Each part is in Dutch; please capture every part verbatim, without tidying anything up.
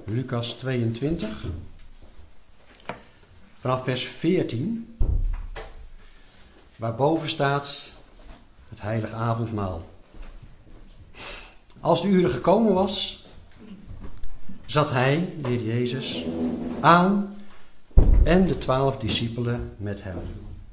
Lucas tweeëntwintig, vanaf vers veertien, waarboven staat het heilige avondmaal. Als de uren gekomen was, zat hij, de Heer Jezus, aan en de twaalf discipelen met hem.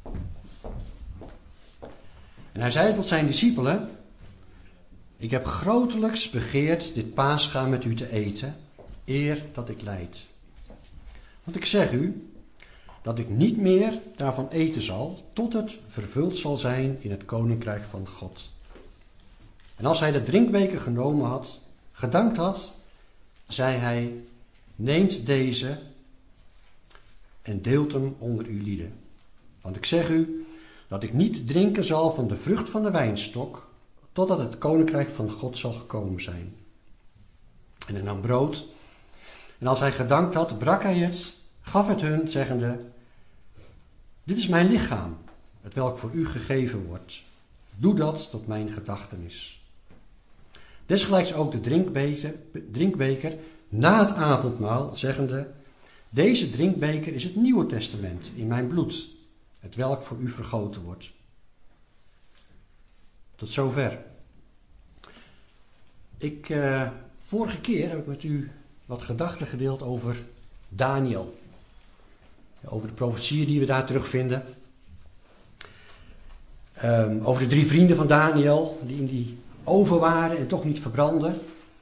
En hij zei tot zijn discipelen: ik heb grotelijks begeerd dit Pascha met u te eten, eer dat ik lijd. Want ik zeg u, dat ik niet meer daarvan eten zal, tot het vervuld zal zijn in het koninkrijk van God. En als hij de drinkbeker genomen had, gedankt had, zei hij: neemt deze en deelt hem onder uw lieden. Want ik zeg u, dat ik niet drinken zal van de vrucht van de wijnstok, totdat het koninkrijk van God zal gekomen zijn. En hij nam brood, en als hij gedankt had, brak hij het, gaf het hun, zeggende: dit is mijn lichaam, het welk voor u gegeven wordt. Doe dat tot mijn gedachtenis. Desgelijks ook de drinkbeker, drinkbeker na het avondmaal, zeggende: deze drinkbeker is het Nieuwe Testament in mijn bloed, het welk voor u vergoten wordt. Tot zover. Ik, uh, vorige keer heb ik met u wat gedachten gedeeld over Daniel. Over de profetieën die we daar terugvinden. Um, over de drie vrienden van Daniel, die in die oven waren en toch niet verbrandden.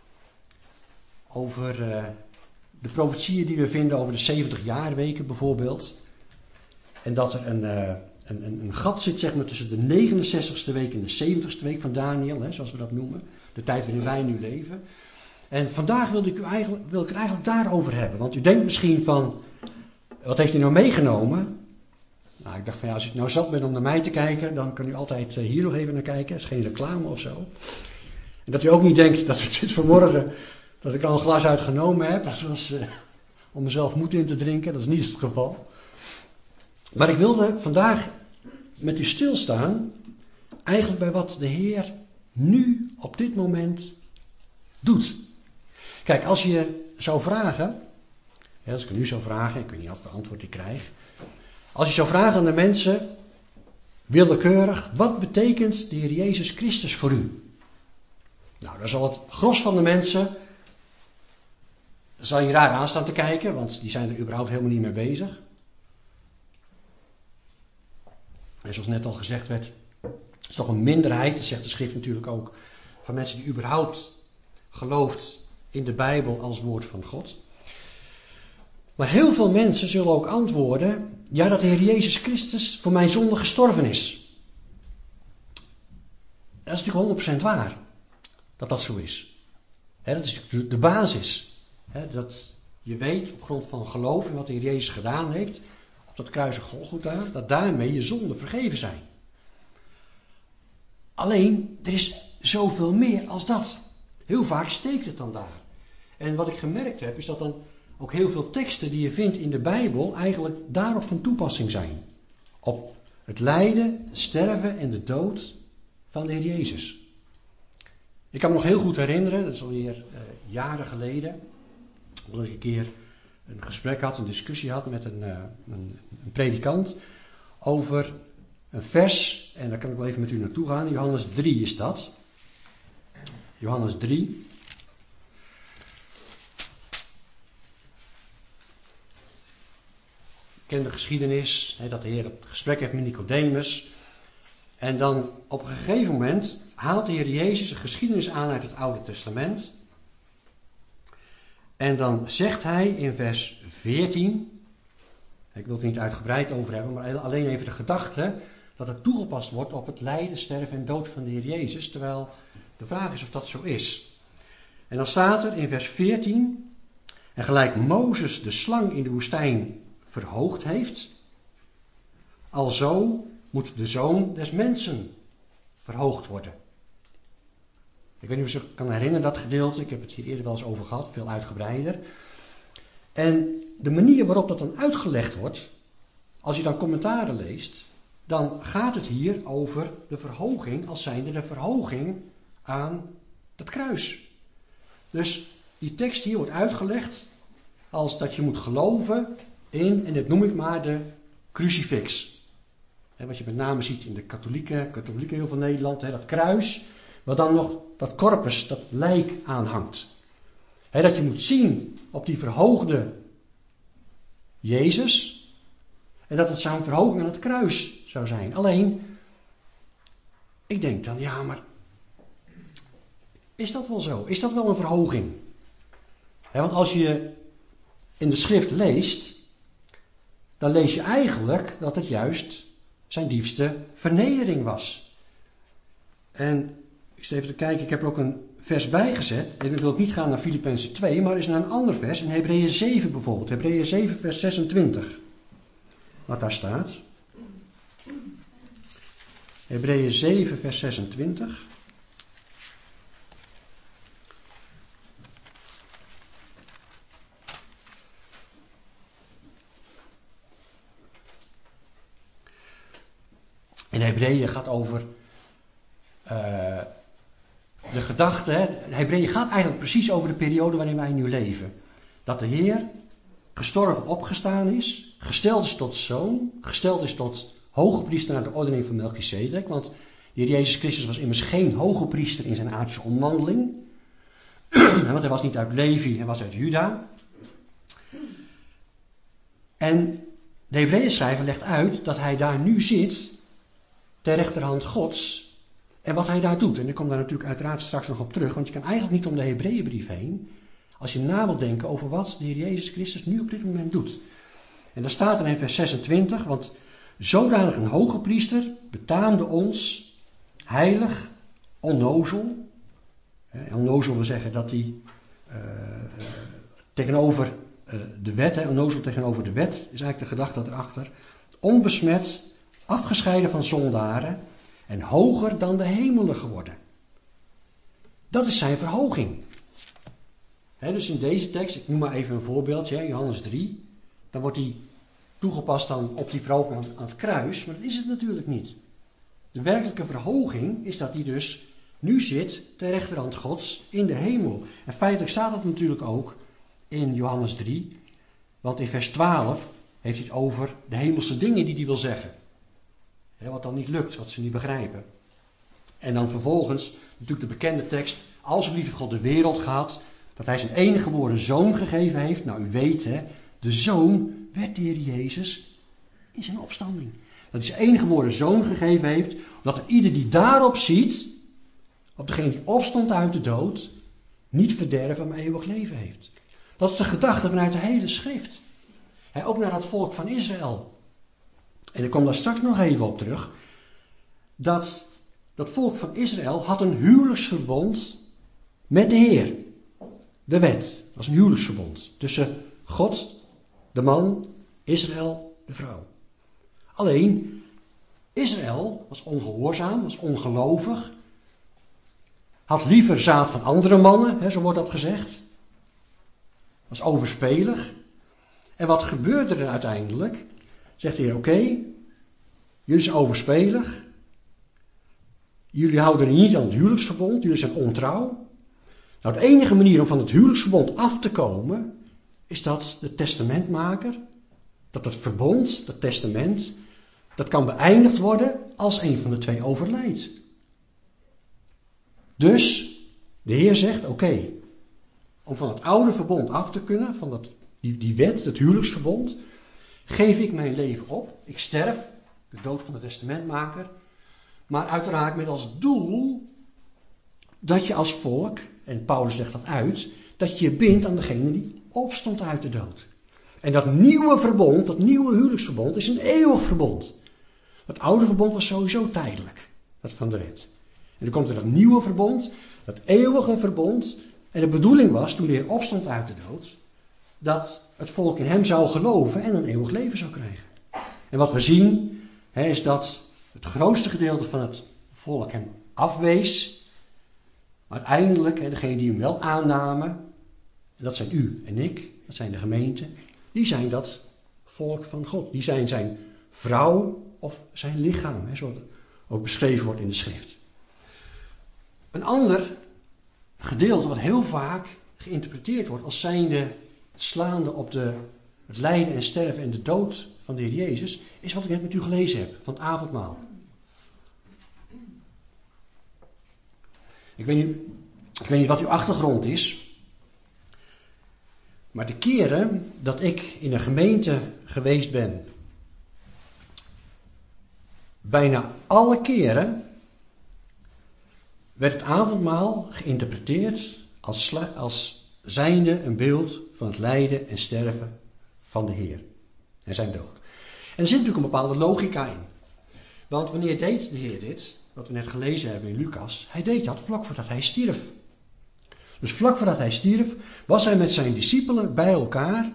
Over uh, de profetieën die we vinden over de zeventig jaarweken bijvoorbeeld. En dat er een, uh, een, een, een gat zit, zeg maar, tussen de negenenzestigste week en de zeventigste week van Daniel, hè, zoals we dat noemen. De tijd waarin wij nu leven. En vandaag wil ik, u eigenlijk, wil ik het eigenlijk daarover hebben. Want u denkt misschien van: wat heeft hij nou meegenomen? Nou, ik dacht van ja, als u nou zat bent om naar mij te kijken, dan kan u altijd hier nog even naar kijken. Het is geen reclame of zo. En dat u ook niet denkt dat het dit vanmorgen, dat ik al een glas uitgenomen heb. Dat was uh, om mezelf moed in te drinken. Dat is niet het geval. Maar ik wilde vandaag met u stilstaan, eigenlijk bij wat de Heer nu op dit moment doet. Kijk, als je zou vragen, ja, als ik het nu zou vragen, ik weet niet wat voor antwoord ik krijg. Als je zou vragen aan de mensen, willekeurig, wat betekent de Heer Jezus Christus voor u? Nou, dan zal het gros van de mensen, zal je raar aan staan te kijken, want die zijn er überhaupt helemaal niet mee bezig. En zoals net al gezegd werd, het is toch een minderheid, dat zegt de schrift natuurlijk ook, van mensen die überhaupt gelooft in de Bijbel als woord van God. Maar heel veel mensen zullen ook antwoorden: ja, dat de Heer Jezus Christus voor mijn zonde gestorven is. Dat is natuurlijk honderd procent waar, dat dat zo is. He, dat is natuurlijk de basis. He, dat je weet op grond van geloof in wat de Heer Jezus gedaan heeft op dat kruisig Golgotha, dat daarmee je zonden vergeven zijn. Alleen, er is zoveel meer als dat. Heel vaak steekt het dan daar. En wat ik gemerkt heb, is dat dan ook heel veel teksten die je vindt in de Bijbel eigenlijk daarop van toepassing zijn. Op het lijden, het sterven en de dood van de Heer Jezus. Ik kan me nog heel goed herinneren, dat is alweer uh, jaren geleden, dat ik een keer een gesprek had, een discussie had met een, uh, een, een predikant over een vers, en daar kan ik wel even met u naartoe gaan. Johannes drie is dat. Johannes drie. Ken de geschiedenis, hè, dat de Heer het gesprek heeft met Nicodemus. En dan op een gegeven moment haalt de Heer Jezus een geschiedenis aan uit het Oude Testament. En dan zegt hij in vers veertien, ik wil het er niet uitgebreid over hebben, maar alleen even de gedachte dat het toegepast wordt op het lijden, sterven en dood van de Heer Jezus. Terwijl de vraag is of dat zo is. En dan staat er in vers veertien: en gelijk Mozes de slang in de woestijn verhoogd heeft, alzo moet de Zoon des Mensen verhoogd worden. Ik weet niet of je zich kan herinneren dat gedeelte, ik heb het hier eerder wel eens over gehad, veel uitgebreider. En de manier waarop dat dan uitgelegd wordt, als je dan commentaren leest, dan gaat het hier over de verhoging, als zijnde de verhoging aan het kruis. Dus die tekst hier wordt uitgelegd als dat je moet geloven in, en dit noem ik maar de crucifix. He, wat je met name ziet in de katholieke, katholieke heel van Nederland, he, dat kruis, waar dan nog dat corpus, dat lijk aanhangt. He, dat je moet zien op die verhoogde Jezus, en dat het zo'n verhoging aan het kruis zou zijn. Alleen, ik denk dan, ja, maar is dat wel zo? Is dat wel een verhoging? He, want als je in de schrift leest, dan lees je eigenlijk dat het juist zijn diepste vernedering was. En ik zit even te kijken, ik heb er ook een vers bij gezet. En ik wil niet gaan naar Filippenzen twee, maar eens naar een ander vers. In Hebreeën zeven bijvoorbeeld. Hebreeën zeven vers zesentwintig. Wat daar staat. Hebreeën zeven vers zesentwintig. En Hebreeën gaat over uh, de gedachte. Hè? Hebreeën gaat eigenlijk precies over de periode waarin wij nu leven. Dat de Heer gestorven opgestaan is, gesteld is tot zoon, gesteld is tot hoge priester naar de ordening van Melchizedek. Want de Heer Jezus Christus was immers geen hoge priester in zijn aardse omwandeling. Want hij was niet uit Levi, hij was uit Juda. En de Hebreeën schrijver legt uit dat hij daar nu zit, ter rechterhand Gods, en wat hij daar doet. En ik kom daar natuurlijk uiteraard straks nog op terug, want je kan eigenlijk niet om de Hebreeënbrief heen, als je na wilt denken over wat de Heer Jezus Christus nu op dit moment doet. En daar staat er in vers zesentwintig, want zodanig een hoge priester betaamde ons, heilig, onnozel. Eh, onnozel wil zeggen dat hij uh, tegenover uh, de wet, hè, onnozel tegenover de wet, is eigenlijk de gedachte erachter, onbesmet, afgescheiden van zondaren en hoger dan de hemelen geworden. Dat is zijn verhoging. He, dus in deze tekst, ik noem maar even een voorbeeldje, hè, Johannes drie, dan wordt die toegepast dan op die verhoging aan, aan het kruis, maar dat is het natuurlijk niet. De werkelijke verhoging is dat hij dus nu zit ter rechterhand Gods in de hemel. En feitelijk staat dat natuurlijk ook in Johannes drie, want in vers twaalf heeft hij het over de hemelse dingen die hij wil zeggen. He, wat dan niet lukt, wat ze niet begrijpen. En dan vervolgens natuurlijk de bekende tekst, als zo lief God de wereld gehad, dat hij zijn enige geboren zoon gegeven heeft. Nou, u weet, hè, de zoon werd de Heer Jezus in zijn opstanding. Dat hij zijn enige geboren zoon gegeven heeft, omdat er ieder die daarop ziet, op degene die opstond uit de dood, niet verderven, maar eeuwig leven heeft. Dat is de gedachte vanuit de hele schrift. He, ook naar het volk van Israël. En ik kom daar straks nog even op terug. Dat dat volk van Israël had een huwelijksverbond met de Heer. De wet. Dat was een huwelijksverbond. Tussen God, de man, Israël, de vrouw. Alleen, Israël was ongehoorzaam, was ongelovig. Had liever zaad van andere mannen, hè, zo wordt dat gezegd. Was overspelig. En wat gebeurde er uiteindelijk? Zegt de Heer, oké, okay, jullie zijn overspelig. Jullie houden niet aan het huwelijksverbond, jullie zijn ontrouw. Nou, de enige manier om van het huwelijksverbond af te komen, is dat de testamentmaker, dat het verbond, dat testament, dat kan beëindigd worden als een van de twee overlijdt. Dus, de Heer zegt, oké, okay, om van het oude verbond af te kunnen, van dat, die, die wet, het huwelijksverbond, geef ik mijn leven op. Ik sterf, de dood van de testamentmaker, maar uiteraard met als doel dat je als volk, en Paulus legt dat uit, dat je je bindt aan degene die opstond uit de dood. En dat nieuwe verbond, dat nieuwe huwelijksverbond, is een eeuwig verbond. Het oude verbond was sowieso tijdelijk, dat van de wet. En dan komt er dat nieuwe verbond, dat eeuwige verbond. En de bedoeling was, toen de Heer opstond uit de dood, dat het volk in hem zou geloven en een eeuwig leven zou krijgen. En wat we zien, hè, is dat het grootste gedeelte van het volk hem afwees. Maar uiteindelijk, hè, degenen die hem wel aannamen, en dat zijn u en ik, dat zijn de gemeenten, die zijn dat volk van God. Die zijn zijn vrouw of zijn lichaam, hè, zoals het ook beschreven wordt in de schrift. Een ander gedeelte wat heel vaak geïnterpreteerd wordt als zijnde het slaande op de, het lijden en sterven en de dood van de Heer Jezus, is wat ik net met u gelezen heb, van het avondmaal. Ik weet niet, ik weet niet wat uw achtergrond is, maar de keren dat ik in een gemeente geweest ben, bijna alle keren werd het avondmaal geïnterpreteerd als, sla, als zijnde een beeld van het lijden en sterven van de Heer en zijn dood. En er zit natuurlijk een bepaalde logica in. Want wanneer deed de Heer dit, wat we net gelezen hebben in Lucas, hij deed dat vlak voordat hij stierf. Dus vlak voordat hij stierf, was hij met zijn discipelen bij elkaar.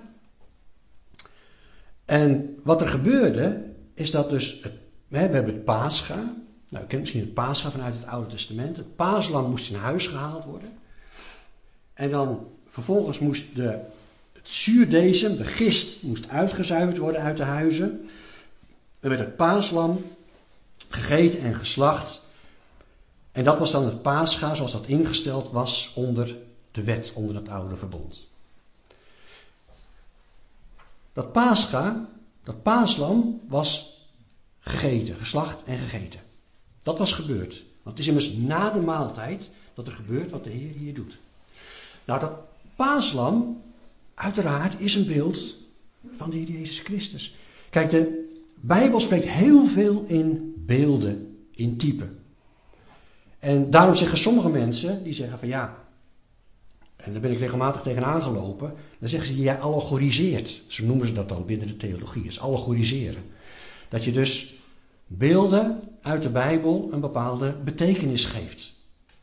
En wat er gebeurde, is dat dus, het, we hebben het Pascha. Nou, u kent misschien het Pascha vanuit het Oude Testament. Het paaslam moest in huis gehaald worden. En dan vervolgens moest de, het zuurdesem, de gist, moest uitgezuiverd worden uit de huizen. Er werd het paaslam gegeten en geslacht. En dat was dan het Pascha zoals dat ingesteld was onder de wet, onder het oude verbond. Dat Pascha, dat paaslam was gegeten, geslacht en gegeten. Dat was gebeurd. Want het is immers na de maaltijd dat er gebeurt wat de Heer hier doet. Nou, dat paaslam, uiteraard, is een beeld van de Heer Jezus Christus. Kijk, de Bijbel spreekt heel veel in beelden, in typen. En daarom zeggen sommige mensen, die zeggen van ja, en daar ben ik regelmatig tegen aangelopen, dan zeggen ze, jij allegoriseert. Zo noemen ze dat dan binnen de theologie, is allegoriseren. Dat je dus beelden uit de Bijbel een bepaalde betekenis geeft.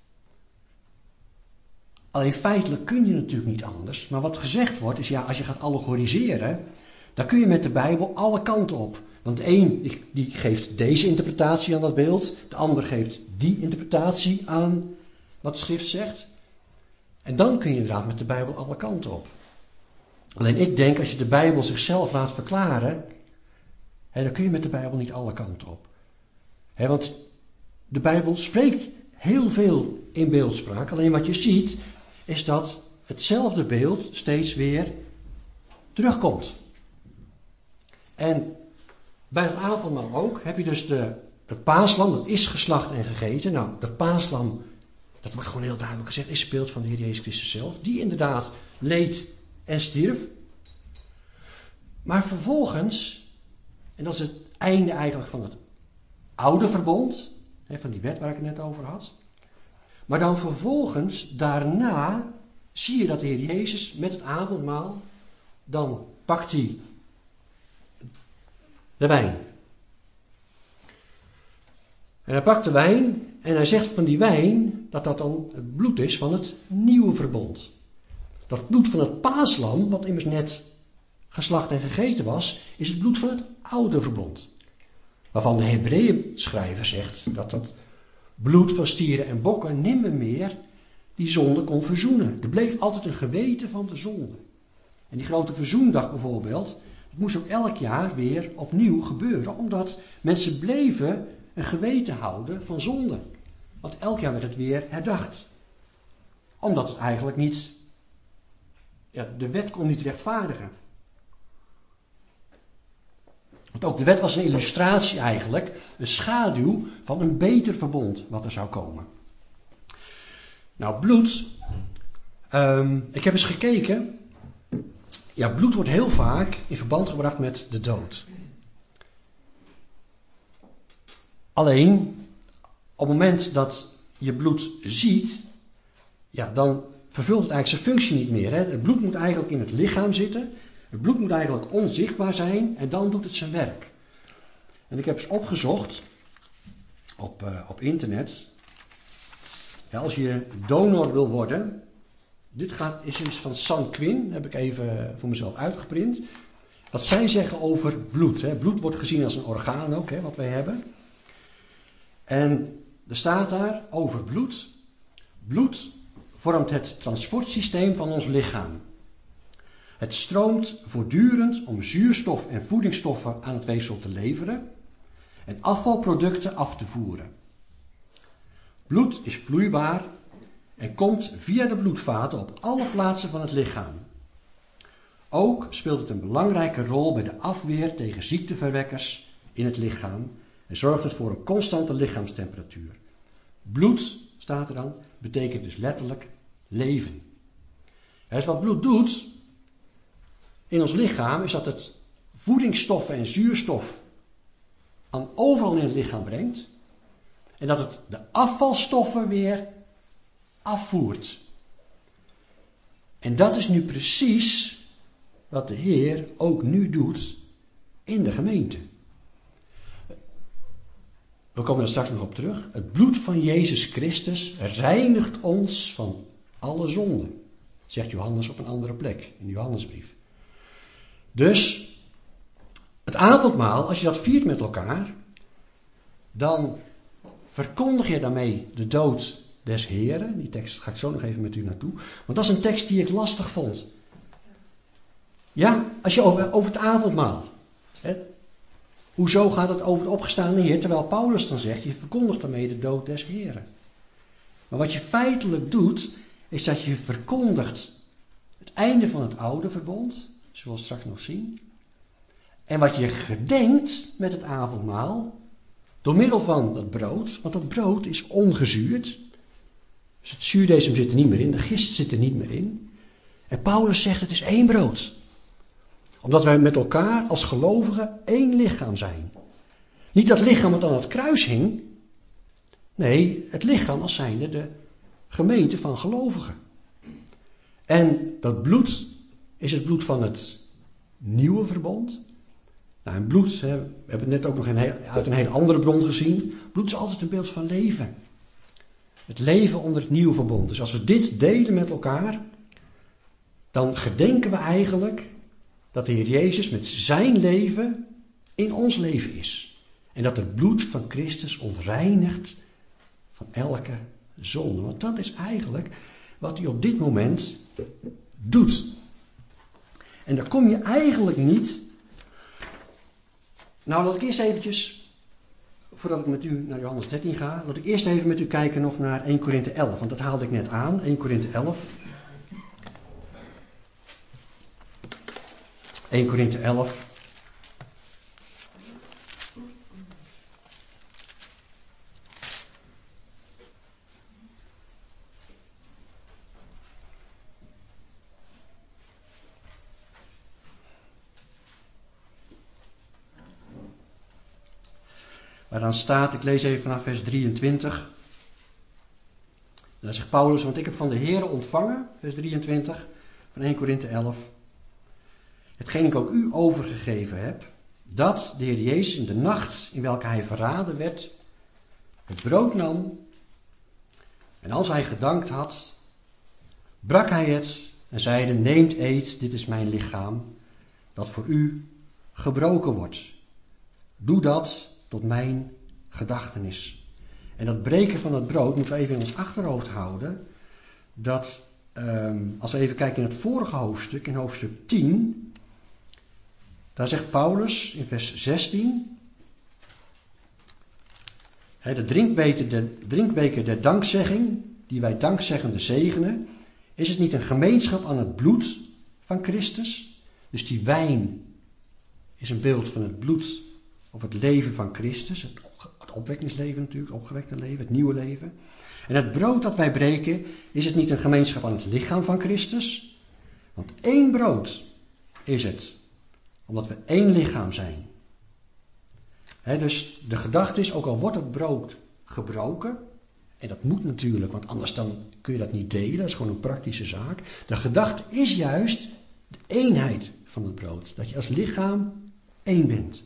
Alleen feitelijk kun je natuurlijk niet anders, maar wat gezegd wordt is ja, als je gaat allegoriseren, dan kun je met de Bijbel alle kanten op. Want de een die, die geeft deze interpretatie aan dat beeld, de ander geeft die interpretatie aan wat de schrift zegt. En dan kun je inderdaad met de Bijbel alle kanten op. Alleen ik denk, als je de Bijbel zichzelf laat verklaren, hè, dan kun je met de Bijbel niet alle kanten op. Hè, want de Bijbel spreekt heel veel in beeldspraak, alleen wat je ziet is dat hetzelfde beeld steeds weer terugkomt. En bij het avondmaal ook heb je dus de, het paaslam, dat is geslacht en gegeten. Nou, dat paaslam, dat wordt gewoon heel duidelijk gezegd, is het beeld van de Heer Jezus Christus zelf. Die inderdaad leed en stierf. Maar vervolgens, en dat is het einde eigenlijk van het oude verbond, hè, van die wet waar ik het net over had. Maar dan vervolgens, daarna, zie je dat de Heer Jezus met het avondmaal, dan pakt hij de wijn. En hij pakt de wijn en hij zegt van die wijn dat dat dan het bloed is van het nieuwe verbond. Dat bloed van het paaslam, wat immers net geslacht en gegeten was, is het bloed van het oude verbond. Waarvan de Hebreeënschrijver zegt dat dat bloed van stieren en bokken nimmer meer die zonde kon verzoenen. Er bleef altijd een geweten van de zonde. En die grote verzoendag bijvoorbeeld, het moest ook elk jaar weer opnieuw gebeuren, omdat mensen bleven een geweten houden van zonde. Want elk jaar werd het weer herdacht. Omdat het eigenlijk niet, ja, de wet kon niet rechtvaardigen. Want ook de wet was een illustratie eigenlijk, een schaduw van een beter verbond wat er zou komen. Nou, bloed, um, ik heb eens gekeken. Ja, bloed wordt heel vaak in verband gebracht met de dood. Alleen, op het moment dat je bloed ziet, ja, dan vervult het eigenlijk zijn functie niet meer. Hè? Het bloed moet eigenlijk in het lichaam zitten. Het bloed moet eigenlijk onzichtbaar zijn en dan doet het zijn werk. En ik heb eens opgezocht op, uh, op internet. Ja, als je donor wil worden, dit gaat, is iets van San Quinn, heb ik even voor mezelf uitgeprint. Wat zij zeggen over bloed. Hè. Bloed wordt gezien als een orgaan ook, hè, wat wij hebben. En er staat daar over bloed. Bloed vormt het transportsysteem van ons lichaam. Het stroomt voortdurend om zuurstof en voedingsstoffen aan het weefsel te leveren en afvalproducten af te voeren. Bloed is vloeibaar en komt via de bloedvaten op alle plaatsen van het lichaam. Ook speelt het een belangrijke rol bij de afweer tegen ziekteverwekkers in het lichaam en zorgt het voor een constante lichaamstemperatuur. Bloed, staat er dan, betekent dus letterlijk leven. Dus wat bloed doet in ons lichaam is dat het voedingsstoffen en zuurstof aan overal in het lichaam brengt en dat het de afvalstoffen weer afvoert. En dat is nu precies wat de Heer ook nu doet in de gemeente. We komen er straks nog op terug. Het bloed van Jezus Christus reinigt ons van alle zonden, zegt Johannes op een andere plek in de Johannesbrief. Dus het avondmaal, als je dat viert met elkaar, dan verkondig je daarmee de dood des Heren. Die tekst ga ik zo nog even met u naartoe. Want dat is een tekst die ik lastig vond. Ja, als je over, over het avondmaal. Hè, hoezo gaat het over het opgestaande Heer? Terwijl Paulus dan zegt, je verkondigt daarmee de dood des Heren. Maar wat je feitelijk doet, is dat je verkondigt het einde van het oude verbond. Zullen we straks nog zien. En wat je gedenkt met het avondmaal, door middel van dat brood, want dat brood is ongezuurd. Dus het zuurdesem zit er niet meer in, de gist zit er niet meer in. En Paulus zegt het is één brood. Omdat wij met elkaar als gelovigen één lichaam zijn. Niet dat lichaam wat aan het kruis hing. Nee, het lichaam als zijnde de gemeente van gelovigen. En dat bloed is het bloed van het nieuwe verbond. Nou, en bloed, hè, we hebben het net ook nog een heel, uit een hele andere bron gezien. Bloed is altijd een beeld van leven. Het leven onder het nieuwe verbond. Dus als we dit delen met elkaar, dan gedenken we eigenlijk dat de Heer Jezus met zijn leven in ons leven is. En dat het bloed van Christus ontreinigt van elke zonde. Want dat is eigenlijk wat hij op dit moment doet. En daar kom je eigenlijk niet. Nou, laat ik eerst eventjes, voordat ik met u naar Johannes dertien ga, laat ik eerst even met u kijken nog naar Eerste Korinthe elf. Want dat haalde ik net aan, Eerste Korinthe elf. Eerste Korinthe elf. Waar dan staat, ik lees even vanaf vers drieëntwintig. Daar zegt Paulus, want ik heb van de Heere ontvangen, vers drieëntwintig, van Eerste Korinthe elf. Hetgeen ik ook u overgegeven heb, dat de Heer Jezus in de nacht in welke hij verraden werd, het brood nam. En als hij gedankt had, brak hij het en zeide, neemt, eet, dit is mijn lichaam, dat voor u gebroken wordt. Doe dat tot mijn gedachtenis. En dat breken van het brood moeten we even in ons achterhoofd houden. Dat, um, als we even kijken in het vorige hoofdstuk, in hoofdstuk tien. Daar zegt Paulus in vers zestien. He, de, drinkbeker, de drinkbeker der dankzegging, die wij dankzeggende zegenen. Is het niet een gemeenschap aan het bloed van Christus? Dus die wijn is een beeld van het bloed of het leven van Christus, het, het opwekkingsleven natuurlijk, het opgewekte leven, het nieuwe leven. En het brood dat wij breken, is het niet een gemeenschap aan het lichaam van Christus? Want één brood is het, omdat we één lichaam zijn. He, dus de gedachte is, ook al wordt het brood gebroken, en dat moet natuurlijk, want anders dan kun je dat niet delen, dat is gewoon een praktische zaak. De gedachte is juist de eenheid van het brood, dat je als lichaam één bent.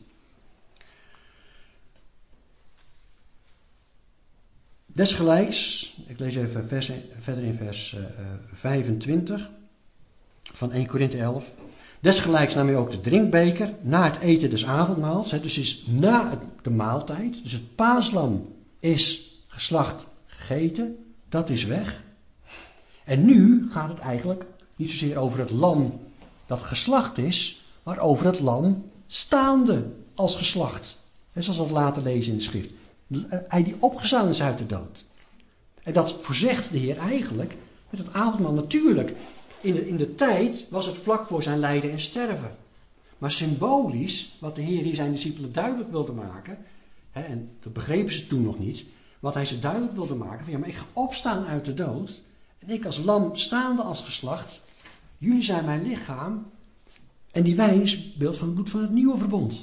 Desgelijks, ik lees even vers, verder in vers uh, vijfentwintig van Eerste Korinthe elf. Desgelijks nam hij ook de drinkbeker na het eten des avondmaals. Hè, dus is na het, de maaltijd. Dus het paaslam is geslacht, gegeten. Dat is weg. En nu gaat het eigenlijk niet zozeer over het lam dat geslacht is, maar over het lam staande als geslacht. Hè, zoals we het later lezen in de schrift. Hij die opgestaan is uit de dood. En dat voorzegt de Heer eigenlijk met het avondmaal. Natuurlijk in de, in de tijd was het vlak voor zijn lijden en sterven. Maar symbolisch, wat de Heer hier zijn discipelen duidelijk wilde maken, hè, en dat begrepen ze toen nog niet, wat hij ze duidelijk wilde maken, van ja, maar ik ga opstaan uit de dood, en ik als lam staande als geslacht, jullie zijn mijn lichaam, en die wijn is beeld van het bloed van het nieuwe verbond.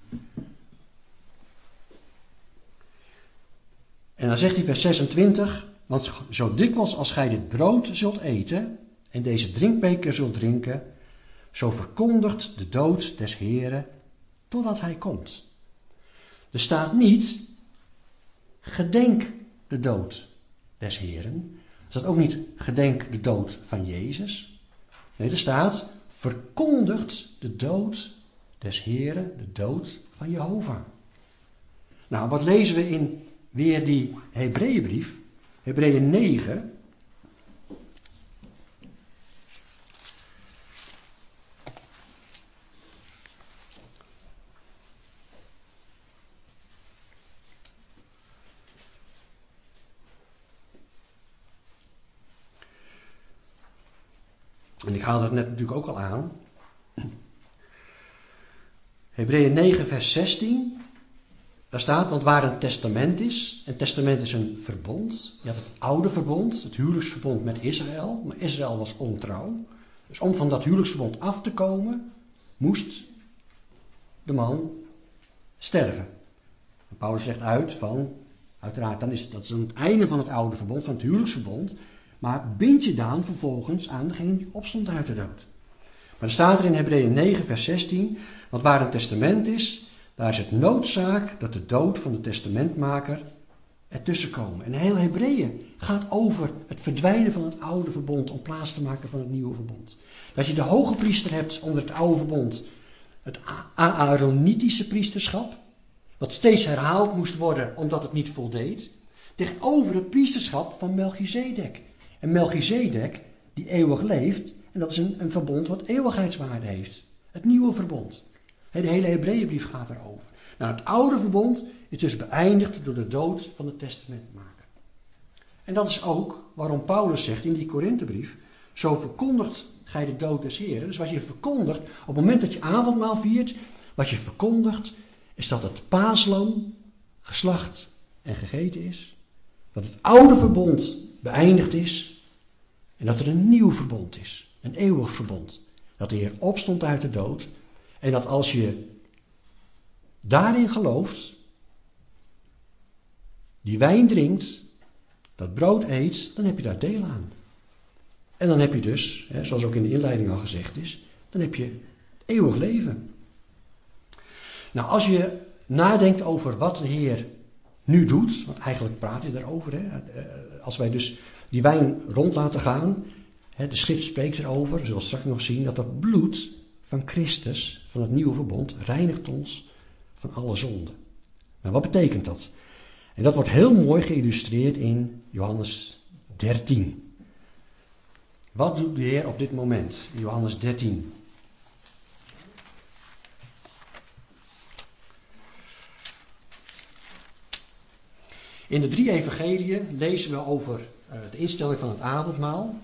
En dan zegt hij vers zesentwintig, want zo dikwijls als gij dit brood zult eten en deze drinkbeker zult drinken, zo verkondigt de dood des Heeren totdat hij komt. Er staat niet, gedenk de dood des Heeren. Er staat ook niet, gedenk de dood van Jezus. Nee, er staat, verkondigt de dood des Heeren, de dood van Jehovah. Nou, wat lezen we in weer die Hebreeënbrief, Hebreeën negen. En ik haalde het net natuurlijk ook al aan. Hebreeën negen vers zestien. Daar staat, want waar een testament is, een testament is een verbond. Je had het oude verbond, het huwelijksverbond met Israël, maar Israël was ontrouw. Dus om van dat huwelijksverbond af te komen, moest de man sterven. En Paulus legt uit van, uiteraard, dan is het, dat is het einde van het oude verbond, van het huwelijksverbond, maar bind je dan vervolgens aan degene die opstond uit de dood. Maar er staat er in Hebreeën negen vers zestien, want waar een testament is, daar is het noodzaak dat de dood van de testamentmaker ertussen komen. En heel Hebreeën gaat over het verdwijnen van het oude verbond om plaats te maken van het nieuwe verbond. Dat je de hoge priester hebt onder het oude verbond, het Aaronitische priesterschap, wat steeds herhaald moest worden omdat het niet voldeed, tegenover het priesterschap van Melchizedek. En Melchizedek die eeuwig leeft, en dat is een, een verbond wat eeuwigheidswaarde heeft. Het nieuwe verbond. De hele Hebreeënbrief gaat erover. Nou, het oude verbond is dus beëindigd door de dood van de testamentmaker. En dat is ook waarom Paulus zegt in die Korinthebrief, zo verkondigt gij de dood des Heren. Dus wat je verkondigt, op het moment dat je avondmaal viert, wat je verkondigt, is dat het paaslam geslacht en gegeten is. Dat het oude verbond beëindigd is. En dat er een nieuw verbond is. Een eeuwig verbond. Dat de Heer opstond uit de dood. En dat als je daarin gelooft, die wijn drinkt, dat brood eet, dan heb je daar deel aan. En dan heb je dus, hè, zoals ook in de inleiding al gezegd is, dan heb je eeuwig leven. Nou, als je nadenkt over wat de Heer nu doet, want eigenlijk praat hij daarover, hè, als wij dus die wijn rond laten gaan, hè, de schrift spreekt erover, we zullen straks nog zien, dat dat bloed van Christus, van het nieuwe verbond, reinigt ons van alle zonden. Nou, wat betekent dat? En dat wordt heel mooi geïllustreerd in Johannes dertien. Wat doet de Heer op dit moment? Johannes dertien. In de drie evangeliën lezen we over uh, de instelling van het avondmaal.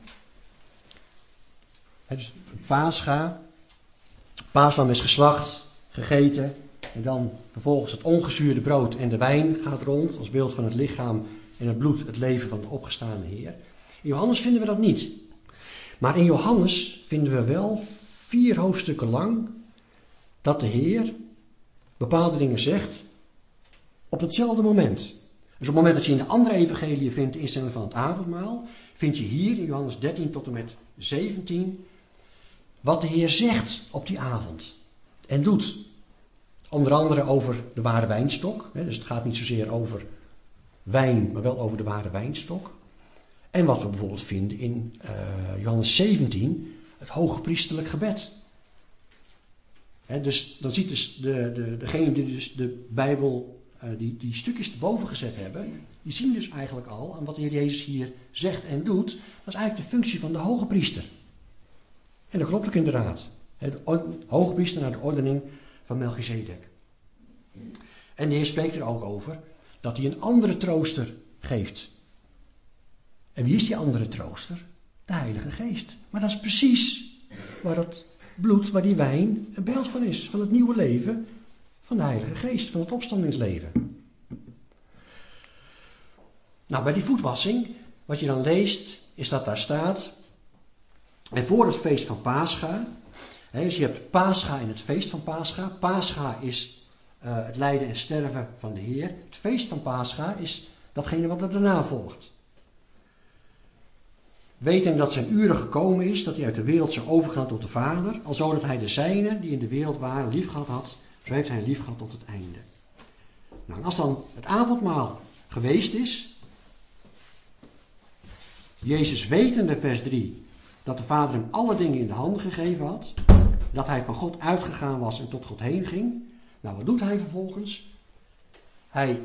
He, dus Pascha. Paaslam is geslacht, gegeten. En dan vervolgens het ongezuurde brood en de wijn gaat rond. Als beeld van het lichaam en het bloed, het leven van de opgestane Heer. In Johannes vinden we dat niet. Maar in Johannes vinden we wel vier hoofdstukken lang dat de Heer bepaalde dingen zegt op hetzelfde moment. Dus op het moment dat je in de andere evangeliën vindt de instelling van het avondmaal, vind je hier in Johannes dertien tot en met zeventien wat de Heer zegt op die avond en doet. Onder andere over de ware wijnstok. Dus het gaat niet zozeer over wijn, maar wel over de ware wijnstok. En wat we bijvoorbeeld vinden in uh, Johannes zeventien, het hooggepriesterlijk gebed. He, dus dan ziet dus de, de, degene die dus de Bijbel, uh, die, die stukjes erboven gezet hebben, die zien dus eigenlijk al aan wat de Heer Jezus hier zegt en doet. Dat is eigenlijk de functie van de hogepriester. En dat klopt ook inderdaad. He, de hogepriester naar de ordening van Melchizedek. En de Heer spreekt er ook over dat hij een andere trooster geeft. En wie is die andere trooster? De Heilige Geest. Maar dat is precies waar dat bloed, waar die wijn een beeld van is. Van het nieuwe leven van de Heilige Geest, van het opstandingsleven. Nou, bij die voetwassing, wat je dan leest, is dat daar staat. En voor het feest van Pascha. Hè, dus je hebt Pascha en het feest van Pascha. Pascha is uh, het lijden en sterven van de Heer. Het feest van Pascha is datgene wat er daarna volgt. Weten dat zijn uren gekomen is, dat hij uit de wereld zou overgaan tot de Vader, alzo dat hij de zijnen die in de wereld waren liefgehad had, zo heeft hij hen liefgehad tot het einde. Nou, en als dan het avondmaal geweest is, Jezus wetende, vers drie, dat de Vader hem alle dingen in de handen gegeven had, dat hij van God uitgegaan was en tot God heen ging. Nou, wat doet hij vervolgens? Hij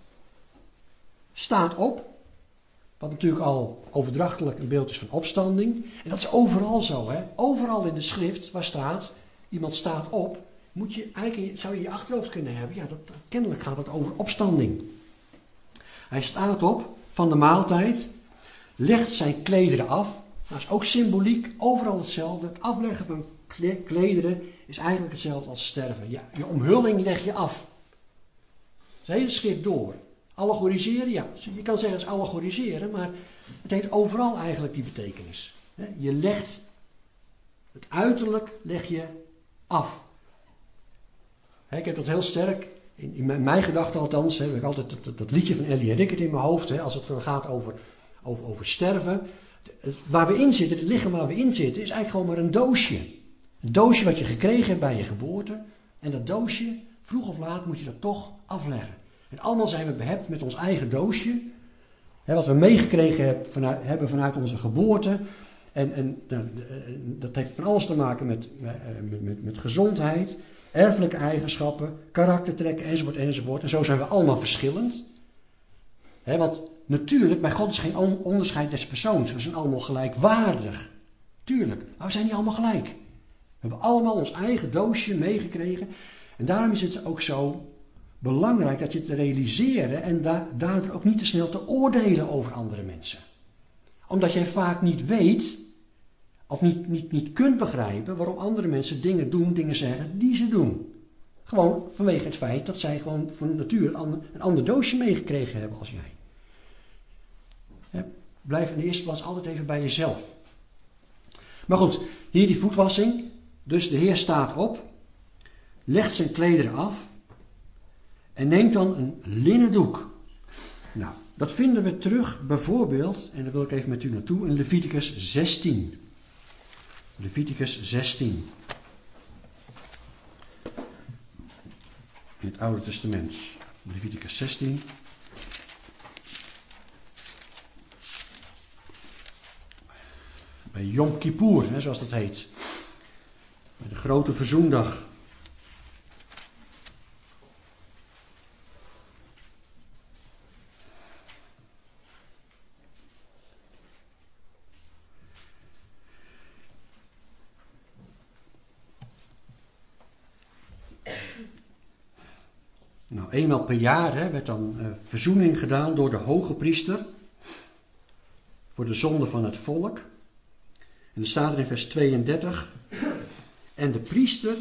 staat op, wat natuurlijk al overdrachtelijk een beeld is van opstanding. En dat is overal zo, hè. Overal in de schrift waar staat, iemand staat op, moet je eigenlijk, zou je in je achterhoofd kunnen hebben. Ja, dat, kennelijk gaat het over opstanding. Hij staat op van de maaltijd, legt zijn klederen af. Dat is ook symboliek, overal hetzelfde. Het afleggen van klederen is eigenlijk hetzelfde als sterven. Ja, je omhulling leg je af. Het hele schrift door. Allegoriseren, ja, je kan zeggen het is allegoriseren, maar het heeft overal eigenlijk die betekenis. Je legt, het uiterlijk leg je af. Ik heb dat heel sterk, in, in mijn, mijn gedachten althans, heb ik altijd dat, dat liedje van Ellie Rickert in mijn hoofd, als het gaat over, over, over sterven. Waar we in zitten, het lichaam waar we in zitten, is eigenlijk gewoon maar een doosje. Een doosje wat je gekregen hebt bij je geboorte. En dat doosje, vroeg of laat moet je dat toch afleggen. En allemaal zijn we behept met ons eigen doosje. Hè, wat we meegekregen heb, vanuit, hebben vanuit onze geboorte. En, en nou, dat heeft van alles te maken met, met, met, met gezondheid, erfelijke eigenschappen, karaktertrekken enzovoort enzovoort. En zo zijn we allemaal verschillend. Hè, want natuurlijk, bij God is geen onderscheid des persoons. We zijn allemaal gelijkwaardig. Tuurlijk, maar we zijn niet allemaal gelijk. We hebben allemaal ons eigen doosje meegekregen. En daarom is het ook zo belangrijk dat je te realiseren en da- daardoor ook niet te snel te oordelen over andere mensen. Omdat jij vaak niet weet, of niet, niet, niet kunt begrijpen waarom andere mensen dingen doen, dingen zeggen die ze doen. Gewoon vanwege het feit dat zij gewoon van nature een ander, een ander doosje meegekregen hebben als jij. Ja, blijf in de eerste plaats altijd even bij jezelf. Maar goed, hier die voetwassing. Dus de Heer staat op, legt zijn klederen af en neemt dan een linnen doek. Nou, dat vinden we terug bijvoorbeeld, en daar wil ik even met u naartoe, in Leviticus zestien. Leviticus zestien. In het Oude Testament. Leviticus zestien. Bij Yom Kippur, hè, zoals dat heet. Bij de grote verzoendag. Nou, eenmaal per jaar hè, werd dan uh, verzoening gedaan door de hoge priester voor de zonde van het volk. En dan staat er in vers tweeëndertig, en de priester,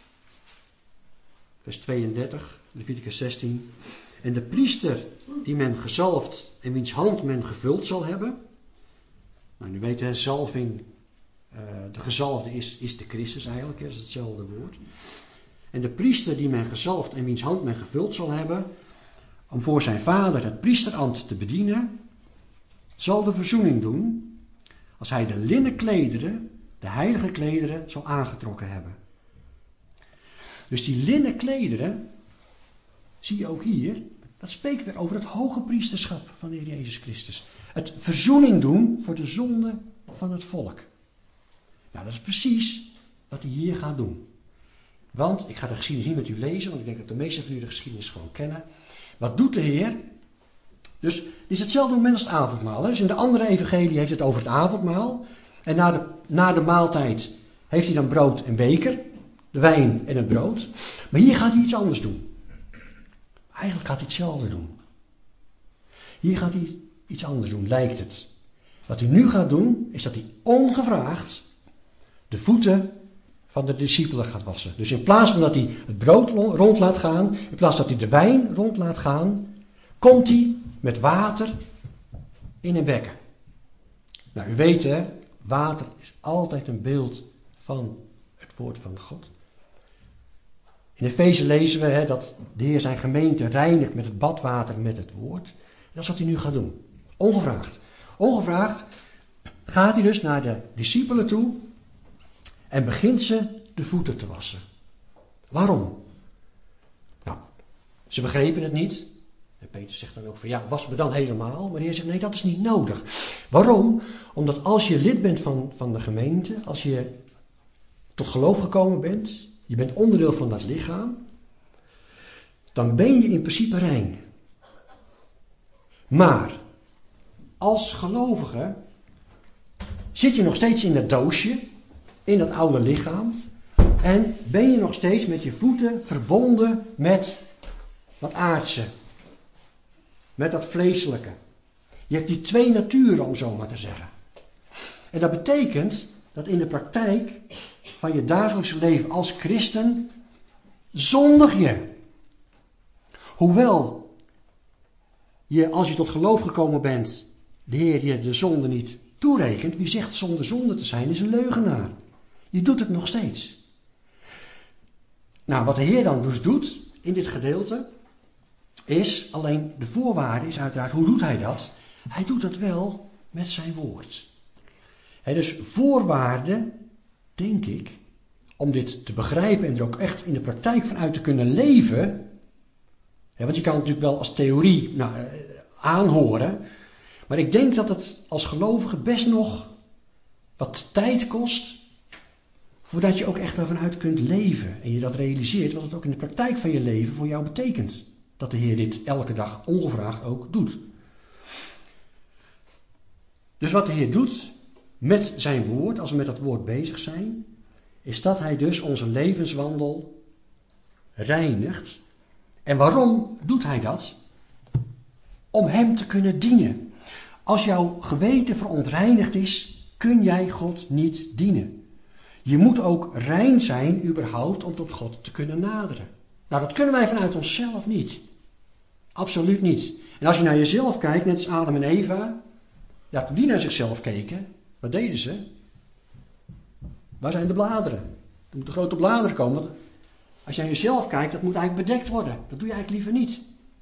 vers tweeëndertig, Leviticus zestien, en de priester die men gezalfd en wiens hand men gevuld zal hebben. Nou, nu weet je, zalving, uh, de gezalfde is, is de Christus eigenlijk, hè, dat is hetzelfde woord. En de priester die men gezalfd en wiens hand men gevuld zal hebben, om voor zijn vader het priesterambt te bedienen, zal de verzoening doen, als hij de linnen klederen, de heilige klederen, zal aangetrokken hebben. Dus die linnen klederen, zie je ook hier, dat spreekt weer over het hoge priesterschap van de Heer Jezus Christus. Het verzoening doen voor de zonde van het volk. Nou, dat is precies wat hij hier gaat doen. Want, ik ga de geschiedenis niet met u lezen, want ik denk dat de meeste van u de geschiedenis gewoon kennen. Wat doet de Heer? Dus het is hetzelfde moment als het avondmaal. Hè? Dus in de andere evangelie heeft het over het avondmaal. En na de, na de maaltijd heeft hij dan brood en beker. De wijn en het brood. Maar hier gaat hij iets anders doen. Eigenlijk gaat hij hetzelfde doen. Hier gaat hij iets anders doen, lijkt het. Wat hij nu gaat doen, is dat hij ongevraagd de voeten van de discipelen gaat wassen. Dus in plaats van dat hij het brood rond laat gaan, in plaats dat hij de wijn rond laat gaan, komt hij met water in een bekken. Nou, u weet hè, water is altijd een beeld van het woord van God. In Efeze lezen we hè, dat de Heer zijn gemeente reinigt met het badwater, met het woord. En dat is wat hij nu gaat doen. Ongevraagd. Ongevraagd gaat hij dus naar de discipelen toe en begint ze de voeten te wassen. Waarom? Nou, ze begrepen het niet. En Petrus zegt dan ook van ja, was me dan helemaal. Maar de Heer zegt nee, dat is niet nodig. Waarom? Omdat als je lid bent van, van de gemeente, als je tot geloof gekomen bent, je bent onderdeel van dat lichaam, dan ben je in principe rein. Maar als gelovige zit je nog steeds in dat doosje, in dat oude lichaam, en ben je nog steeds met je voeten verbonden met dat aardse, met dat vleeselijke. Je hebt die twee naturen, om zo maar te zeggen. En dat betekent dat in de praktijk van je dagelijkse leven als christen zondig je. Hoewel je, als je tot geloof gekomen bent, de Heer je de zonde niet toerekent. Wie zegt zonder zonde te zijn, is een leugenaar. Je doet het nog steeds. Nou, wat de Heer dan dus doet in dit gedeelte, is alleen de voorwaarde is uiteraard, hoe doet hij dat? Hij doet dat wel met zijn woord. He, dus voorwaarde, denk ik, om dit te begrijpen en er ook echt in de praktijk vanuit te kunnen leven. He, want je kan het natuurlijk wel als theorie nou, aanhoren. Maar ik denk dat het als gelovige best nog wat tijd kost voordat je ook echt ervan uit kunt leven. En je dat realiseert wat het ook in de praktijk van je leven voor jou betekent. Dat de Heer dit elke dag ongevraagd ook doet. Dus wat de Heer doet met zijn woord, als we met dat woord bezig zijn, is dat hij dus onze levenswandel reinigt. En waarom doet hij dat? Om hem te kunnen dienen. Als jouw geweten verontreinigd is, kun jij God niet dienen. Je moet ook rein zijn überhaupt om tot God te kunnen naderen. Nou, dat kunnen wij vanuit onszelf niet. Absoluut niet. En als je naar jezelf kijkt, net als Adam en Eva, ja, toen die naar zichzelf keken, wat deden ze? Waar zijn de bladeren? Er moeten grote bladeren komen. Want als je naar jezelf kijkt, dat moet eigenlijk bedekt worden. Dat doe je eigenlijk liever niet.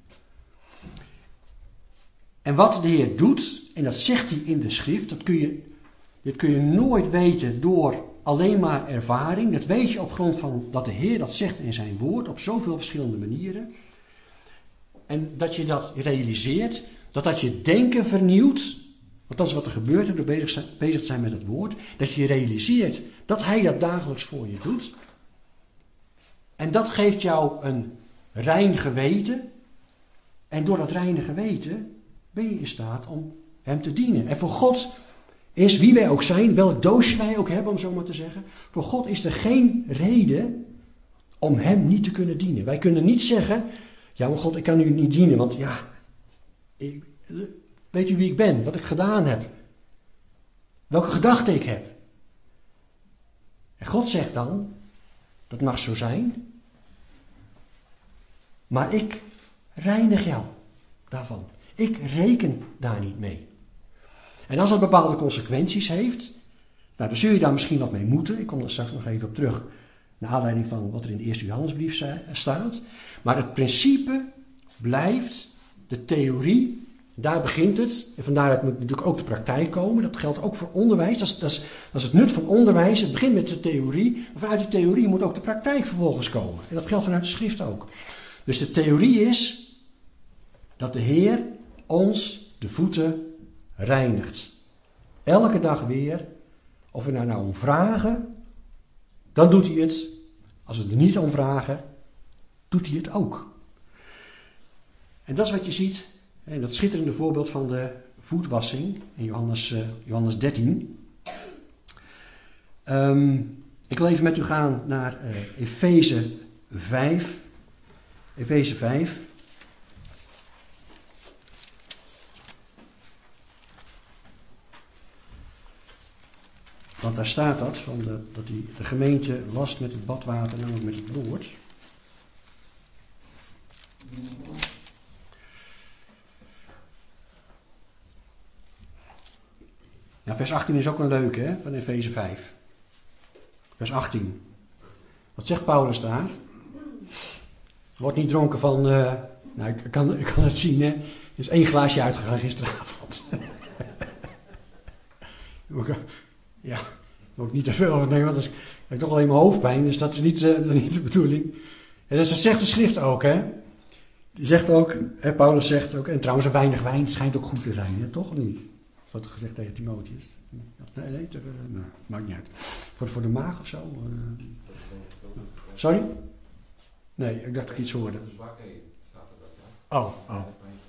En wat de Heer doet, en dat zegt hij in de schrift, dat kun je, dit kun je nooit weten door alleen maar ervaring. Dat weet je op grond van dat de Heer dat zegt in zijn woord, op zoveel verschillende manieren. En dat je dat realiseert, dat dat je denken vernieuwt. Want dat is wat er gebeurt door bezig, bezig te zijn met het woord. Dat je realiseert dat hij dat dagelijks voor je doet. En dat geeft jou een rein geweten. En door dat reine geweten ben je in staat om hem te dienen. En voor God is, wie wij ook zijn, welk doosje wij ook hebben, om zo maar te zeggen. Voor God is er geen reden om hem niet te kunnen dienen. Wij kunnen niet zeggen, ja maar God, ik kan u niet dienen, want ja, ik, weet u wie ik ben, wat ik gedaan heb, welke gedachten ik heb. En God zegt dan, dat mag zo zijn, maar ik reinig jou daarvan. Ik reken daar niet mee. En als dat bepaalde consequenties heeft, nou, dan zul je daar misschien wat mee moeten. Ik kom er straks nog even op terug, naar aanleiding van wat er in de eerste Johannesbrief staat. Maar het principe blijft, de theorie, daar begint het. En vandaar moet natuurlijk ook de praktijk komen. Dat geldt ook voor onderwijs. Dat is, dat is, dat is het nut van onderwijs. Het begint met de theorie. Maar vanuit die theorie moet ook de praktijk vervolgens komen. En dat geldt vanuit de schrift ook. Dus de theorie is dat de Heer ons de voeten reinigt. Elke dag weer. Of we daar nou om vragen, dan doet hij het. Als we er niet om vragen, doet hij het ook. En dat is wat je ziet. En dat schitterende voorbeeld van de voetwassing in Johannes, uh, Johannes dertien. Um, ik wil even met u gaan naar uh, Efeze vijf. Efeze vijf. Want daar staat dat, van de, dat hij de gemeente wast met het badwater, namelijk met het woord. Ja, vers achttien is ook een leuke, hè, van Efeze vijf. Vers achttien. Wat zegt Paulus daar? Wordt niet dronken van, uh, nou ik kan, ik kan het zien, hè. Er is één glaasje uitgegaan gisteravond. Ja, moet ik niet te veel over nemen, want dan heb ik toch alleen mijn hoofdpijn, dus dat is niet, uh, niet de bedoeling. En dus dat zegt de schrift ook, hè. Die zegt ook, hè, Paulus zegt ook, en trouwens een weinig wijn schijnt ook goed te zijn, hè, toch of niet? Wat gezegd tegen Timotheus. Nee, nee, te, nou, maakt niet uit. Voor, voor de maag of zo? Uh, sorry? Nee, ik dacht dat ik iets hoorde. Oh, oh.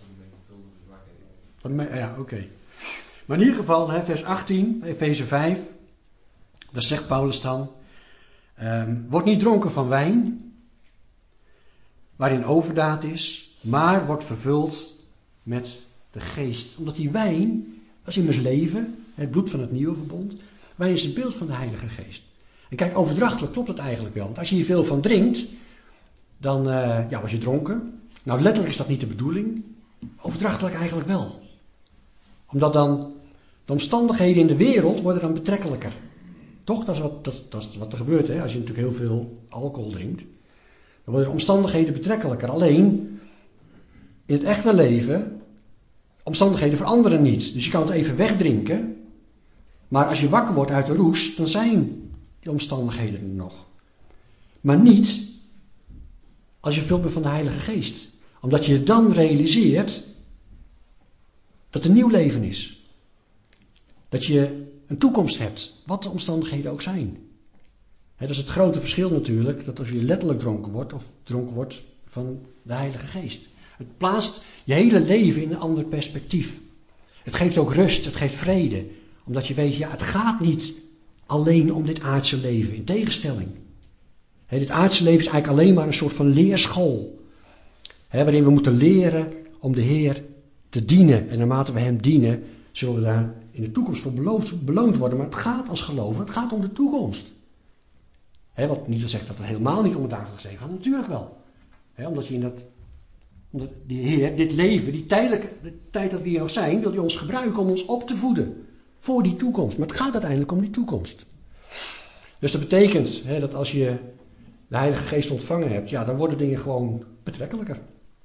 Van de, ja, oké. Okay. Maar in ieder geval, hè, vers achttien, Efeze vijf. Daar zegt Paulus dan. Um, word niet dronken van wijn, waarin overdaad is, maar wordt vervuld met de geest. Omdat die wijn, dat is immers leven, het bloed van het nieuwe verbond. Wijn is het beeld van de Heilige Geest. En kijk, overdrachtelijk klopt het eigenlijk wel. Want als je hier veel van drinkt, dan uh, ja, was je dronken. Nou, letterlijk is dat niet de bedoeling. Overdrachtelijk eigenlijk wel. Omdat dan de omstandigheden in de wereld worden dan betrekkelijker. Toch? Dat is wat, dat, dat is wat er gebeurt, hè? Als je natuurlijk heel veel alcohol drinkt. Dan worden de omstandigheden betrekkelijker. Alleen, in het echte leven, omstandigheden veranderen niet. Dus je kan het even wegdrinken. Maar als je wakker wordt uit de roes, dan zijn die omstandigheden er nog. Maar niet als je vult bent van de Heilige Geest. Omdat je dan realiseert dat er nieuw leven is. Dat je een toekomst hebt, wat de omstandigheden ook zijn. He, dat is het grote verschil natuurlijk, dat als je letterlijk dronken wordt, of dronken wordt van de Heilige Geest. Het plaatst je hele leven in een ander perspectief. Het geeft ook rust, het geeft vrede. Omdat je weet, ja, het gaat niet alleen om dit aardse leven, in tegenstelling. He, dit aardse leven is eigenlijk alleen maar een soort van leerschool. He, waarin we moeten leren om de Heer te dienen. En naarmate we hem dienen, zullen we daar in de toekomst voor beloofd, beloond worden. Maar het gaat als geloven, het gaat om de toekomst. He, wat niet wil zeggen dat het helemaal niet om het dagelijks leven gaat. Natuurlijk wel. He, omdat je in dat, omdat die Heer, dit leven, die tijdelijke de tijd dat we hier nog zijn, wil hij ons gebruiken om ons op te voeden. Voor die toekomst. Maar het gaat uiteindelijk om die toekomst. Dus dat betekent he, dat als je de Heilige Geest ontvangen hebt, ja, dan worden dingen gewoon betrekkelijker.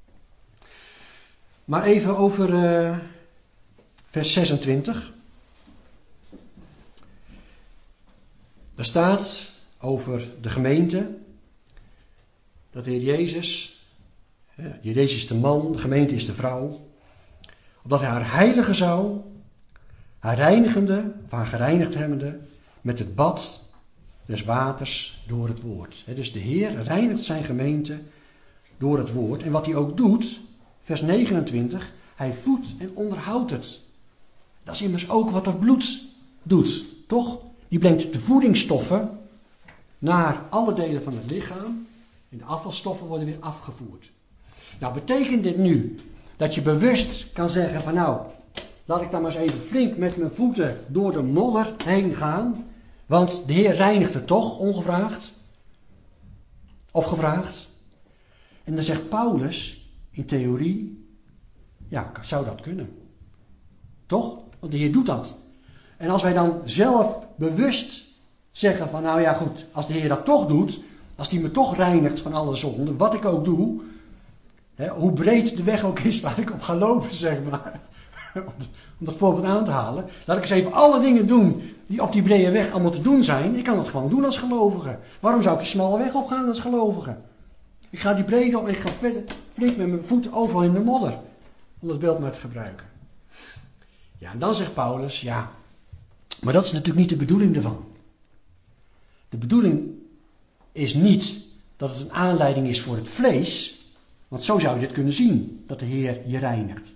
Maar even over uh, vers zesentwintig. Daar staat over de gemeente dat de Heer Jezus, ja, de Heer Jezus is de man, de gemeente is de vrouw, opdat hij haar heiligen zou, haar reinigende, of haar gereinigd hebbende, met het bad des waters door het woord. He, dus de Heer reinigt zijn gemeente door het woord. En wat hij ook doet, vers negenentwintig, hij voedt en onderhoudt het. Dat is immers ook wat dat bloed doet, toch? Die brengt de voedingsstoffen naar alle delen van het lichaam. En de afvalstoffen worden weer afgevoerd. Nou, betekent dit nu dat je bewust kan zeggen van nou, laat ik dan maar eens even flink met mijn voeten door de modder heen gaan. Want de Heer reinigt het toch, ongevraagd. Of gevraagd. En dan zegt Paulus, in theorie, ja, zou dat kunnen. Toch? Want de Heer doet dat. En als wij dan zelf bewust zeggen van nou ja goed, als de Heer dat toch doet, als hij me toch reinigt van alle zonden, wat ik ook doe, hè, hoe breed de weg ook is waar ik op ga lopen, zeg maar. Om dat voorbeeld aan te halen. Laat ik eens even alle dingen doen die op die brede weg allemaal te doen zijn. Ik kan dat gewoon doen als gelovige. Waarom zou ik die smalle weg opgaan als gelovige? Ik ga die brede op en ik ga flink met mijn voeten overal in de modder. Om dat beeld maar te gebruiken. Ja, en dan zegt Paulus, ja, maar dat is natuurlijk niet de bedoeling ervan. De bedoeling is niet dat het een aanleiding is voor het vlees. Want zo zou je dit kunnen zien, dat de Heer je reinigt.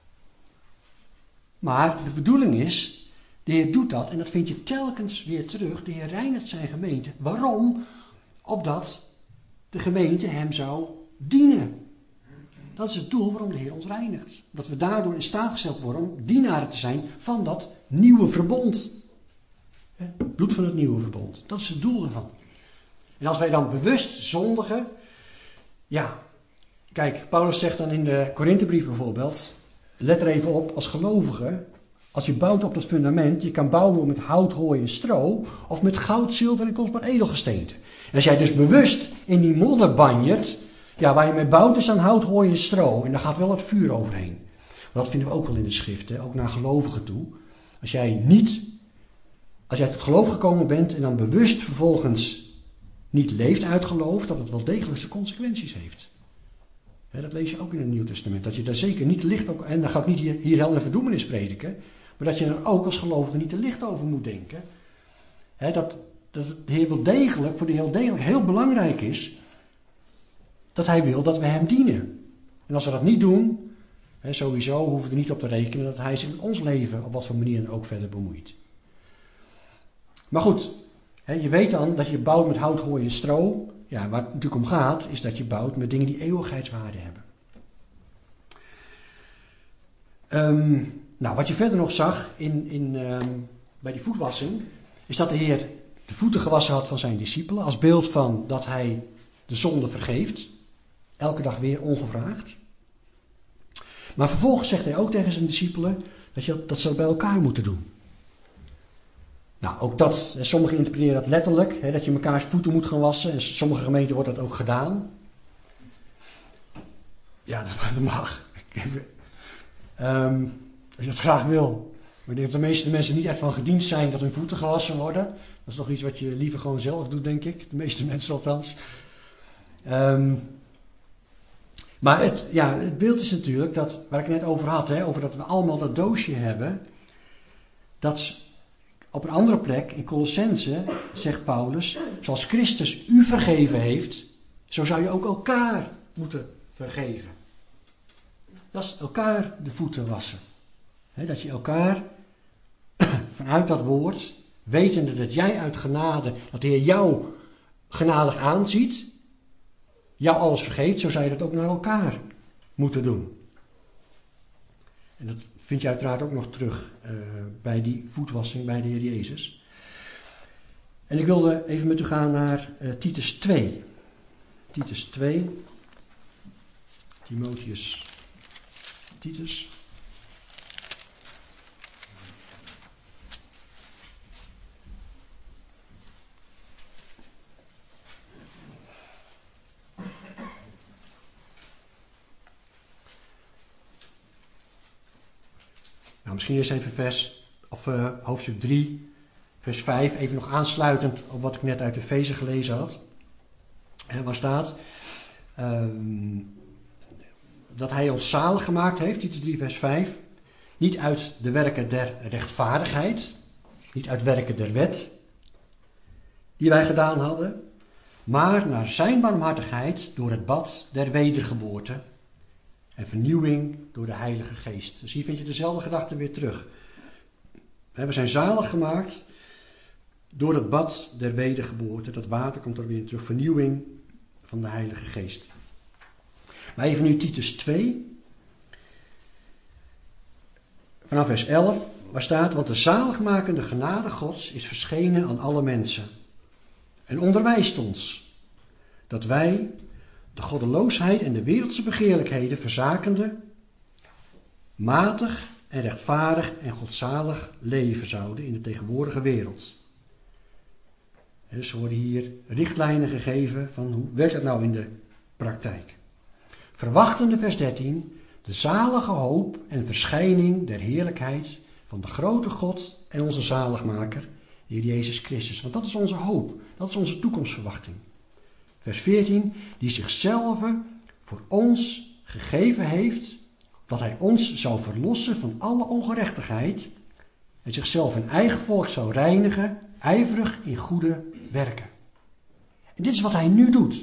Maar de bedoeling is, de Heer doet dat en dat vind je telkens weer terug. De Heer reinigt zijn gemeente. Waarom? Opdat de gemeente hem zou dienen. Dat is het doel waarom de Heer ons reinigt. Dat we daardoor in staat gesteld worden om dienaren te zijn van dat nieuwe verbond. Het bloed van het nieuwe verbond. Dat is het doel ervan. En als wij dan bewust zondigen, ja, kijk, Paulus zegt dan in de Korinthebrief bijvoorbeeld, let er even op als gelovige, als je bouwt op dat fundament, je kan bouwen met hout, hooi en stro, of met goud, zilver en kostbaar edelgesteente. En als jij dus bewust in die modder banjert, ja, waar je mee bouwt is aan hout, hooi en stro, en daar gaat wel het vuur overheen. Dat vinden we ook wel in de schrift, hè? Ook naar gelovigen toe. Als jij niet, als jij tot geloof gekomen bent en dan bewust vervolgens niet leeft uit geloof, dat het wel degelijk zijn consequenties heeft. He, dat lees je ook in het Nieuw Testament. Dat je daar zeker niet te licht, ook, en dan ga ik niet hier, hier hel en verdoemenis prediken, maar dat je er ook als gelovige niet te licht over moet denken. He, dat, dat het heel degelijk, voor de heel degelijk heel belangrijk is, dat hij wil dat we hem dienen. En als we dat niet doen, he, sowieso hoeven we er niet op te rekenen dat hij zich in ons leven op wat voor manier dan ook verder bemoeit. Maar goed, he, je weet dan dat je bouwt met hout, hooi en stro. Ja, waar het natuurlijk om gaat, is dat je bouwt met dingen die eeuwigheidswaarde hebben. Um, nou, wat je verder nog zag in, in, um, bij die voetwassing, is dat de Heer de voeten gewassen had van zijn discipelen, als beeld van dat hij de zonde vergeeft, elke dag weer ongevraagd. Maar vervolgens zegt hij ook tegen zijn discipelen dat, je, dat ze dat bij elkaar moeten doen. Nou, ook dat, sommigen interpreteren dat letterlijk, hè, dat je mekaars voeten moet gaan wassen. En sommige gemeenten wordt dat ook gedaan. Ja, dat mag. um, als je dat graag wil. Maar ik denk dat de meeste mensen niet echt van gediend zijn dat hun voeten gewassen worden. Dat is nog iets wat je liever gewoon zelf doet, denk ik. De meeste mensen althans. Um, maar het, ja, het beeld is natuurlijk, dat, waar ik net over had, hè, over dat we allemaal dat doosje hebben. Dat op een andere plek, in Colossense, zegt Paulus, zoals Christus u vergeven heeft, zo zou je ook elkaar moeten vergeven. Dat is elkaar de voeten wassen. He, dat je elkaar vanuit dat woord, wetende dat jij uit genade, dat de Heer jou genadig aanziet, jou alles vergeet, zo zou je dat ook naar elkaar moeten doen. En dat vind je uiteraard ook nog terug uh, bij die voetwassing bij de Heer Jezus. En ik wilde even met u gaan naar uh, Titus twee. Titus twee. Timotheus. Titus. Nou, misschien eerst even vers, of uh, hoofdstuk drie, vers vijf, even nog aansluitend op wat ik net uit Efeze gelezen had. En waar staat um, dat hij ons zalig gemaakt heeft, Titus drie, vers vijf, niet uit de werken der rechtvaardigheid, niet uit werken der wet, die wij gedaan hadden, maar naar zijn barmhartigheid door het bad der wedergeboorte en vernieuwing door de Heilige Geest. Dus hier vind je dezelfde gedachte weer terug. We zijn zalig gemaakt door het bad der wedergeboorte. Dat water komt er weer terug. Vernieuwing van de Heilige Geest. Maar even nu Titus twee. Vanaf vers elf. Waar staat: want de zaligmakende genade Gods is verschenen aan alle mensen. En onderwijst ons dat wij de goddeloosheid en de wereldse begeerlijkheden verzakende, matig en rechtvaardig en godzalig leven zouden in de tegenwoordige wereld. Dus er worden hier richtlijnen gegeven van hoe werkt dat nou in de praktijk. Verwachtende vers dertien, de zalige hoop en verschijning der heerlijkheid van de grote God en onze zaligmaker, de Heer Jezus Christus. Want dat is onze hoop, dat is onze toekomstverwachting. Vers veertien, die zichzelf voor ons gegeven heeft, dat hij ons zou verlossen van alle ongerechtigheid en zichzelf een eigen volk zou reinigen, ijverig in goede werken. En dit is wat hij nu doet.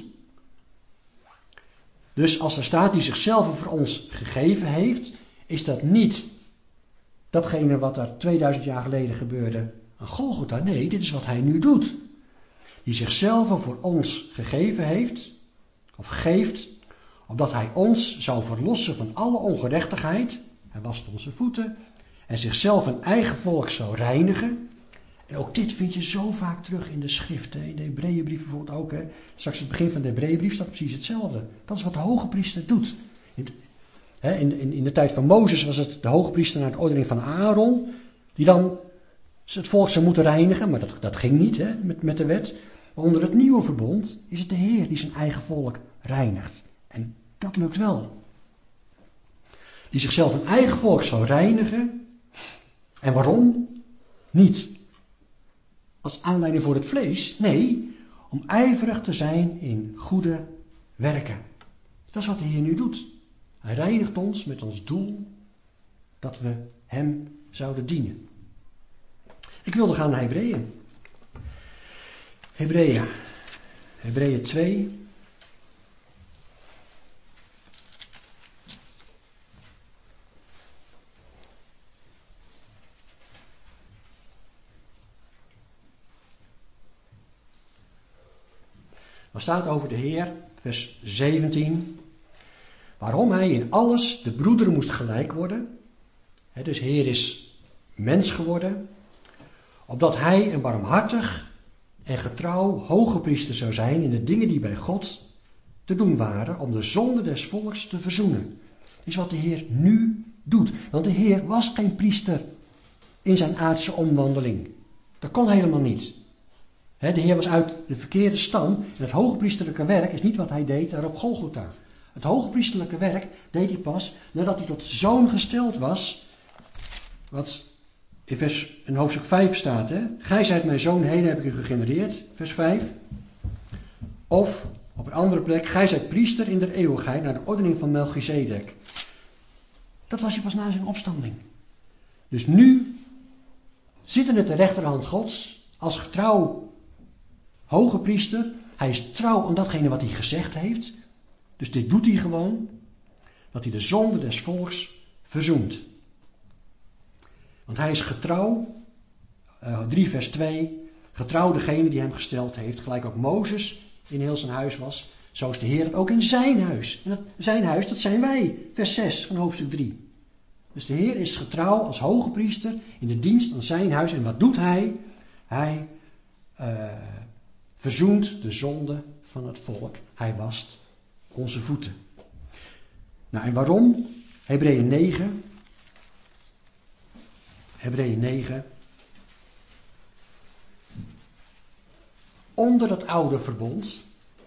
Dus als er staat die zichzelf voor ons gegeven heeft, is dat niet datgene wat er tweeduizend jaar geleden gebeurde aan Golgotha. Nee, dit is wat hij nu doet. Die zichzelf voor ons gegeven heeft, of geeft, opdat hij ons zou verlossen van alle ongerechtigheid, hij wast onze voeten, en zichzelf een eigen volk zou reinigen, En ook dit vind je zo vaak terug in de schrift. Hè? In de Hebreeënbrief bijvoorbeeld ook. Hè? Straks het begin van de Hebreeënbrief staat precies hetzelfde. Dat is wat de hoge priester doet. In, hè, in, in, in de tijd van Mozes was het de hoge priester naar de ordening van Aaron. Die dan het volk zou moeten reinigen. Maar dat, dat ging niet, hè, met, met de wet. Maar onder het nieuwe verbond is het de Heer die zijn eigen volk reinigt. En dat lukt wel. Die zichzelf een eigen volk zou reinigen. En waarom? Niet als aanleiding voor het vlees. Nee, om ijverig te zijn in goede werken. Dat is wat de Heer nu doet. Hij reinigt ons met ons doel dat we hem zouden dienen. Ik wilde gaan naar Hebreeën. Hebreeën. Hebreeën twee. Er staat over de Heer, vers zeventien. Waarom hij in alles de broederen moest gelijk worden. He, dus Heer is mens geworden. Opdat hij een barmhartig en getrouw hoge priester zou zijn in de dingen die bij God te doen waren. Om de zonde des volks te verzoenen. Dat is wat de Heer nu doet. Want de Heer was geen priester in zijn aardse omwandeling. Dat kon helemaal niet. He, de Heer was uit de verkeerde stam. En het hoogpriesterlijke werk is niet wat hij deed daar op Golgotha. Het hoogpriesterlijke werk deed hij pas nadat hij tot zoon gesteld was. Wat in, vers, in hoofdstuk vijf staat. Hè? Gij zijt mijn zoon, heden heb ik u gegenereerd. Vers vijf. Of op een andere plek. Gij zijt priester in der eeuwigheid naar de ordening van Melchizedek. Dat was hij pas na zijn opstanding. Dus nu zittende ter rechterhand Gods als getrouw hoge priester. Hij is trouw aan datgene wat hij gezegd heeft. Dus dit doet hij gewoon. Dat hij de zonde des volks verzoent. Want hij is getrouw. Uh, drie vers twee. Getrouw degene die hem gesteld heeft. Gelijk ook Mozes in heel zijn huis was. Zo is de Heer het ook in zijn huis. En dat, zijn huis, dat zijn wij. Vers zes van hoofdstuk drie. Dus de Heer is getrouw als hoge priester in de dienst aan zijn huis. En wat doet hij? Hij uh, verzoent de zonde van het volk. Hij wast onze voeten. Nou, en waarom? Hebreeën negen. Hebreeën negen. Onder het oude verbond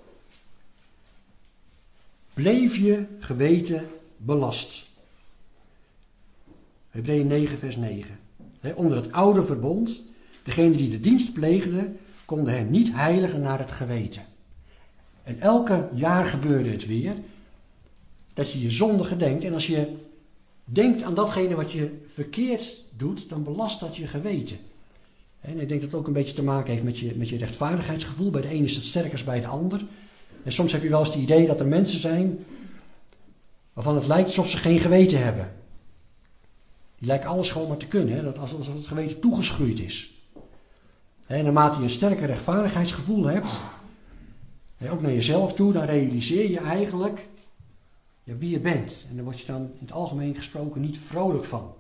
bleef je geweten belast. Hebreeën negen vers negen. He, onder het oude verbond, degene die de dienst pleegde, konden hem niet heiligen naar het geweten. En elke jaar gebeurde het weer, dat je je zonde gedenkt. En als je denkt aan datgene wat je verkeerd doet, dan belast dat je geweten. En ik denk dat het ook een beetje te maken heeft met je, met je rechtvaardigheidsgevoel. Bij de een is het sterker dan bij de ander. En soms heb je wel eens het idee dat er mensen zijn waarvan het lijkt alsof ze geen geweten hebben. Die lijken alles gewoon maar te kunnen. Hè? Dat alsof het geweten toegeschroeid is. En naarmate je een sterker rechtvaardigheidsgevoel hebt, ook naar jezelf toe, dan realiseer je eigenlijk ja, wie je bent. En daar word je dan in het algemeen gesproken niet vrolijk van.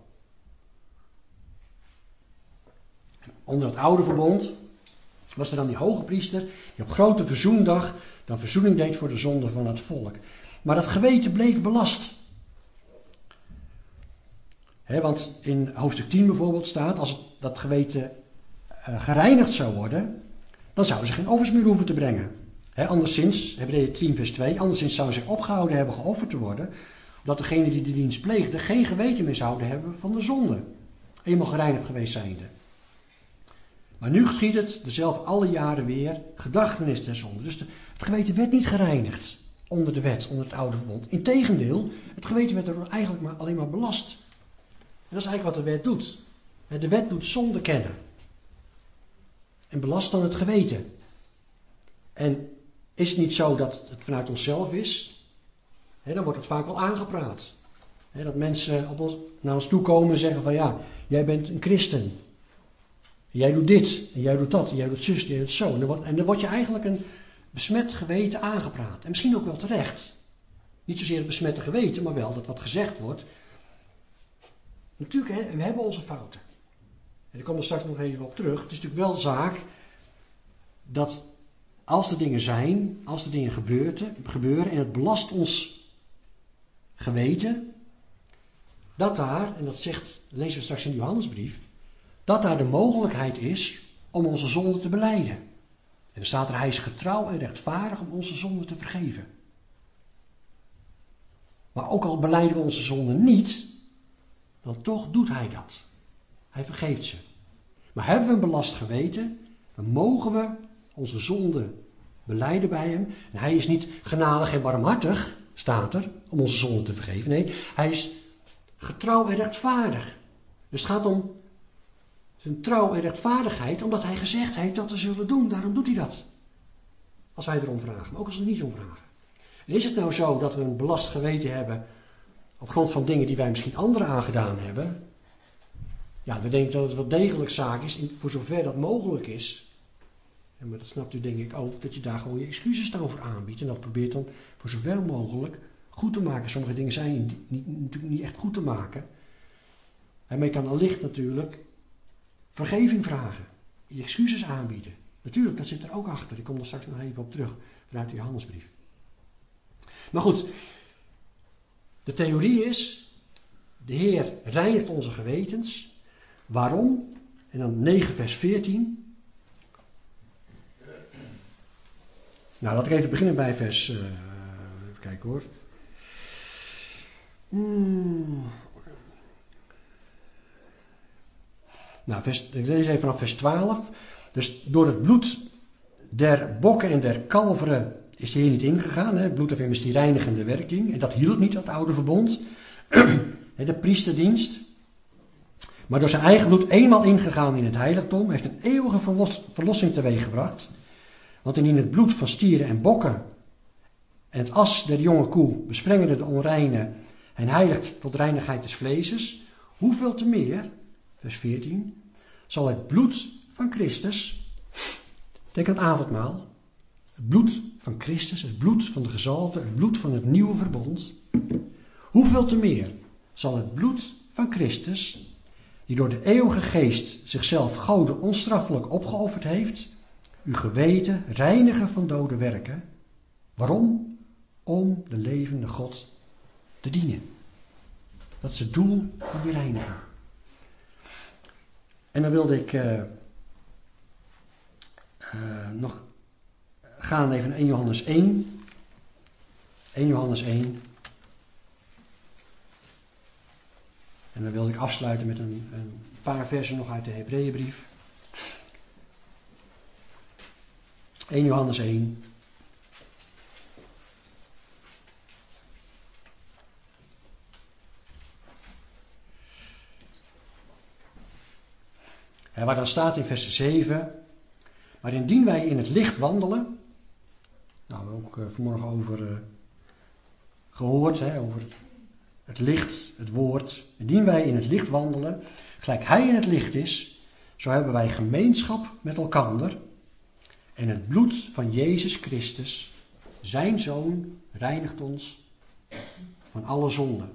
Onder het oude verbond was er dan die hoge priester die op grote verzoendag dan verzoening deed voor de zonde van het volk. Maar dat geweten bleef belast. He, want in hoofdstuk tien bijvoorbeeld staat, als het, dat geweten uh, gereinigd zou worden, dan zouden ze geen offers meer hoeven te brengen. He, anderszins, Hebreeën tien vers twee, anderszins zouden ze opgehouden hebben geofferd te worden, omdat degene die de dienst pleegde geen geweten meer zouden hebben van de zonde, eenmaal gereinigd geweest zijnde. Maar nu geschiet het dezelfde alle jaren weer, gedachtenis der zonde. Dus de, het geweten werd niet gereinigd onder de wet, onder het oude verbond. Integendeel, het geweten werd er eigenlijk maar, alleen maar belast. En dat is eigenlijk wat de wet doet. De wet doet zonde kennen. En belast dan het geweten. En is het niet zo dat het vanuit onszelf is? He, dan wordt het vaak wel aangepraat. He, dat mensen op ons, naar ons toe komen en zeggen van ja, jij bent een christen. Jij doet dit, en jij doet dat, en jij doet zus, en jij doet zo. En dan, wordt, en dan word je eigenlijk een besmet geweten aangepraat. En misschien ook wel terecht. Niet zozeer het besmette geweten, maar wel dat wat gezegd wordt. Natuurlijk, hè, we hebben onze fouten. En ik kom er straks nog even op terug. Het is natuurlijk wel zaak dat als er dingen zijn, als er dingen gebeuren en het belast ons geweten, dat daar, en dat zegt, lezen we straks in de Johannesbrief, dat daar de mogelijkheid is om onze zonde te belijden. En dan staat er, hij is getrouw en rechtvaardig om onze zonde te vergeven. Maar ook al belijden we onze zonde niet, dan toch doet hij dat. Hij vergeeft ze. Maar hebben we een belast geweten, dan mogen we onze zonde belijden bij hem. En hij is niet genadig en barmhartig, staat er, om onze zonde te vergeven. Nee, hij is getrouw en rechtvaardig. Dus het gaat om zijn trouw en rechtvaardigheid, omdat hij gezegd heeft dat we zullen doen. Daarom doet hij dat. Als wij erom vragen, maar ook als we er niet om vragen. En is het nou zo dat we een belast geweten hebben op grond van dingen die wij misschien anderen aangedaan hebben? Ja, dan denk ik dat het wel degelijk zaak is, voor zover dat mogelijk is. Ja, maar dat snapt u denk ik ook, dat je daar gewoon je excuses dan voor aanbiedt. En dat probeert dan voor zoveel mogelijk goed te maken. Sommige dingen zijn niet, niet, natuurlijk niet echt goed te maken. En maar je kan allicht natuurlijk vergeving vragen. Je excuses aanbieden. Natuurlijk, dat zit er ook achter. Ik kom er straks nog even op terug vanuit de Johannesbrief. Maar goed, de theorie is, de Heer reinigt onze gewetens. Waarom? En dan negen vers veertien. Nou, laat ik even beginnen bij vers... Uh, even kijken hoor. Hmm. Nou, vers, ik lees even vanaf vers twaalf. Dus door het bloed der bokken en der kalveren is de Heer niet ingegaan. Hè? Het bloed daarvan is die reinigende werking. En dat hield niet, dat oude verbond. De priesterdienst. Maar door zijn eigen bloed eenmaal ingegaan in het heiligdom, heeft een eeuwige verlossing teweeggebracht. Want indien het bloed van stieren en bokken en het as der jonge koe besprengende de onreine en heiligt tot reinigheid des vleeses, hoeveel te meer, vers veertien, zal het bloed van Christus, denk aan het avondmaal, het bloed van Christus, het bloed van de gezalfde, het bloed van het nieuwe verbond, hoeveel te meer zal het bloed van Christus, die door de eeuwige geest zichzelf gode onstraffelijk opgeofferd heeft, uw geweten reinigen van dode werken. Waarom? Om de levende God te dienen. Dat is het doel van die reiniging. En dan wilde ik uh, uh, nog gaan even naar één Johannes één. één Johannes één. En dan wilde ik afsluiten met een, een paar versen nog uit de Hebreeënbrief. één Johannes één. Ja, waar dan staat in vers zeven. Maar indien wij in het licht wandelen. Nou, ook uh, vanmorgen over uh, gehoord, hè, over het, het licht, het woord. Indien wij in het licht wandelen, gelijk hij in het licht is, zo hebben wij gemeenschap met elkander. En het bloed van Jezus Christus, zijn Zoon, reinigt ons van alle zonden.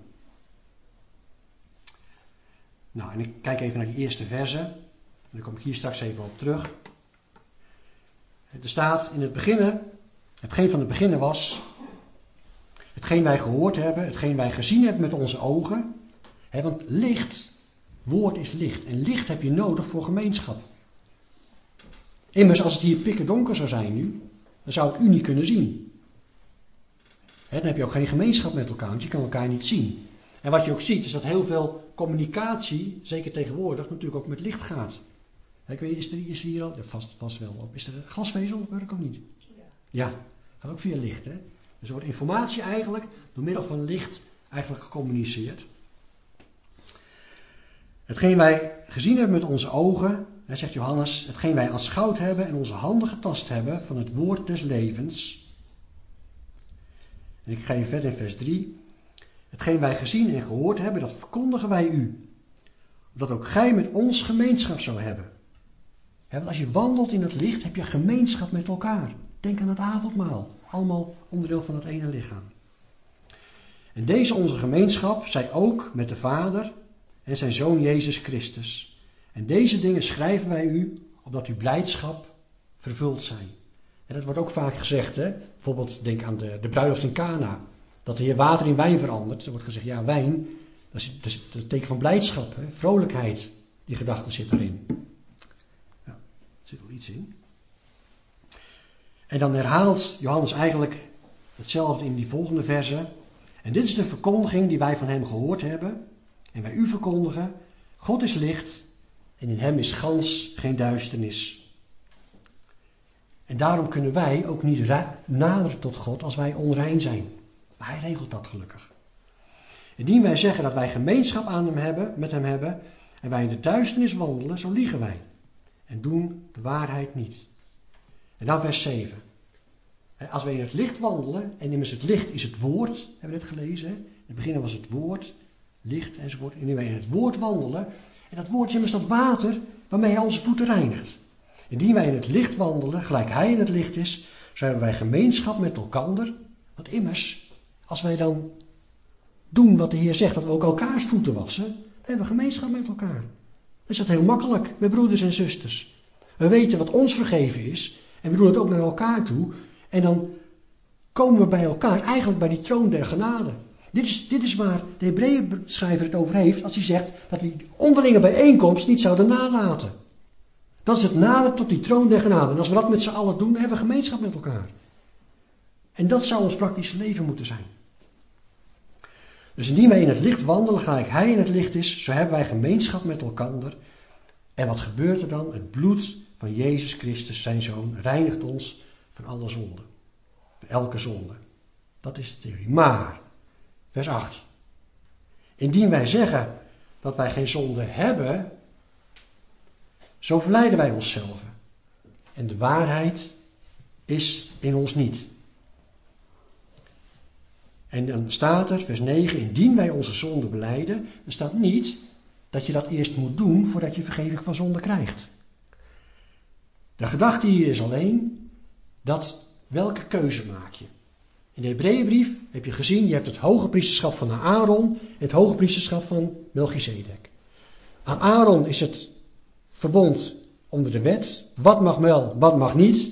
Nou, en ik kijk even naar die eerste verse. En dan kom ik hier straks even op terug. Er staat in het beginnen, hetgeen van het beginnen was, hetgeen wij gehoord hebben, hetgeen wij gezien hebben met onze ogen. Hè, want licht, woord is licht. En licht heb je nodig voor gemeenschap. Immers, als het hier pikken donker zou zijn nu, dan zou ik u niet kunnen zien. Hè, dan heb je ook geen gemeenschap met elkaar, want je kan elkaar niet zien. En wat je ook ziet, is dat heel veel communicatie, zeker tegenwoordig, natuurlijk ook met licht gaat. Ik weet, is er, is er hier al, ja, vast, vast wel op, is er glasvezel? Werkt ook niet? Ja. Ja, gaat ook via licht. Hè? Dus er wordt informatie eigenlijk door middel van licht eigenlijk gecommuniceerd. Hetgeen wij gezien hebben met onze ogen, hè, zegt Johannes, hetgeen wij aanschouwd hebben en onze handen getast hebben van het woord des levens. En ik ga hier verder in vers drie. Hetgeen wij gezien en gehoord hebben, dat verkondigen wij u. Dat ook gij met ons gemeenschap zou hebben. He, want als je wandelt in het licht, heb je gemeenschap met elkaar. Denk aan het avondmaal. Allemaal onderdeel van het ene lichaam. En deze onze gemeenschap zij ook met de Vader en zijn Zoon Jezus Christus. En deze dingen schrijven wij u, opdat uw blijdschap vervuld zijn. En dat wordt ook vaak gezegd, hè? Bijvoorbeeld denk aan de, de bruiloft in Cana. Dat de Heer water in wijn verandert. Er wordt gezegd, ja, wijn, dat is, dat is, dat is een teken van blijdschap, hè? Vrolijkheid. Die gedachte zit erin. Ja, er zit wel iets in. En dan herhaalt Johannes eigenlijk hetzelfde in die volgende verse. En dit is de verkondiging die wij van hem gehoord hebben. En wij u verkondigen. God is licht en in hem is gans geen duisternis. En daarom kunnen wij ook niet ra- naderen tot God als wij onrein zijn. Maar hij regelt dat gelukkig. Indien wij zeggen dat wij gemeenschap aan hem hebben, met hem hebben en wij in de duisternis wandelen, zo liegen wij. En doen de waarheid niet. En dan vers zeven. Als wij in het licht wandelen, en immers het licht is het woord, hebben we net gelezen. Hè? In het begin was het woord, licht enzovoort. En indien wij in het woord wandelen, en dat woord is immers dat water waarmee hij onze voeten reinigt. Indien wij in het licht wandelen, gelijk hij in het licht is, zo hebben wij gemeenschap met elkander. Want immers, als wij dan doen wat de Heer zegt, dat we ook elkaars voeten wassen, dan hebben we gemeenschap met elkaar. Dan is dat heel makkelijk, met broeders en zusters. We weten wat ons vergeven is, en we doen het ook naar elkaar toe. En dan komen we bij elkaar, eigenlijk bij die troon der genade. Dit is, dit is waar de Hebreeënschrijver het over heeft, als hij zegt dat we die onderlinge bijeenkomst niet zouden nalaten. Dat is het nader tot die troon der genade. En als we dat met z'n allen doen, dan hebben we gemeenschap met elkaar. En dat zou ons praktische leven moeten zijn. Dus indien wij in het licht wandelen, gelijk hij in het licht is, zo hebben wij gemeenschap met elkander. En wat gebeurt er dan? Het bloed van Jezus Christus, zijn Zoon, reinigt ons van alle zonde. Van elke zonde. Dat is de theorie. Maar, vers acht. Indien wij zeggen dat wij geen zonde hebben, zo verleiden wij onszelf. En de waarheid is in ons niet. En dan staat er, vers negen, indien wij onze zonde belijden, dan staat niet dat je dat eerst moet doen voordat je vergeving van zonde krijgt. De gedachte hier is alleen dat welke keuze maak je. In de Hebreeënbrief heb je gezien, je hebt het hoge priesterschap van Aaron en het hoge priesterschap van Melchizedek. Aan Aaron is het verbond onder de wet, wat mag wel, wat mag niet.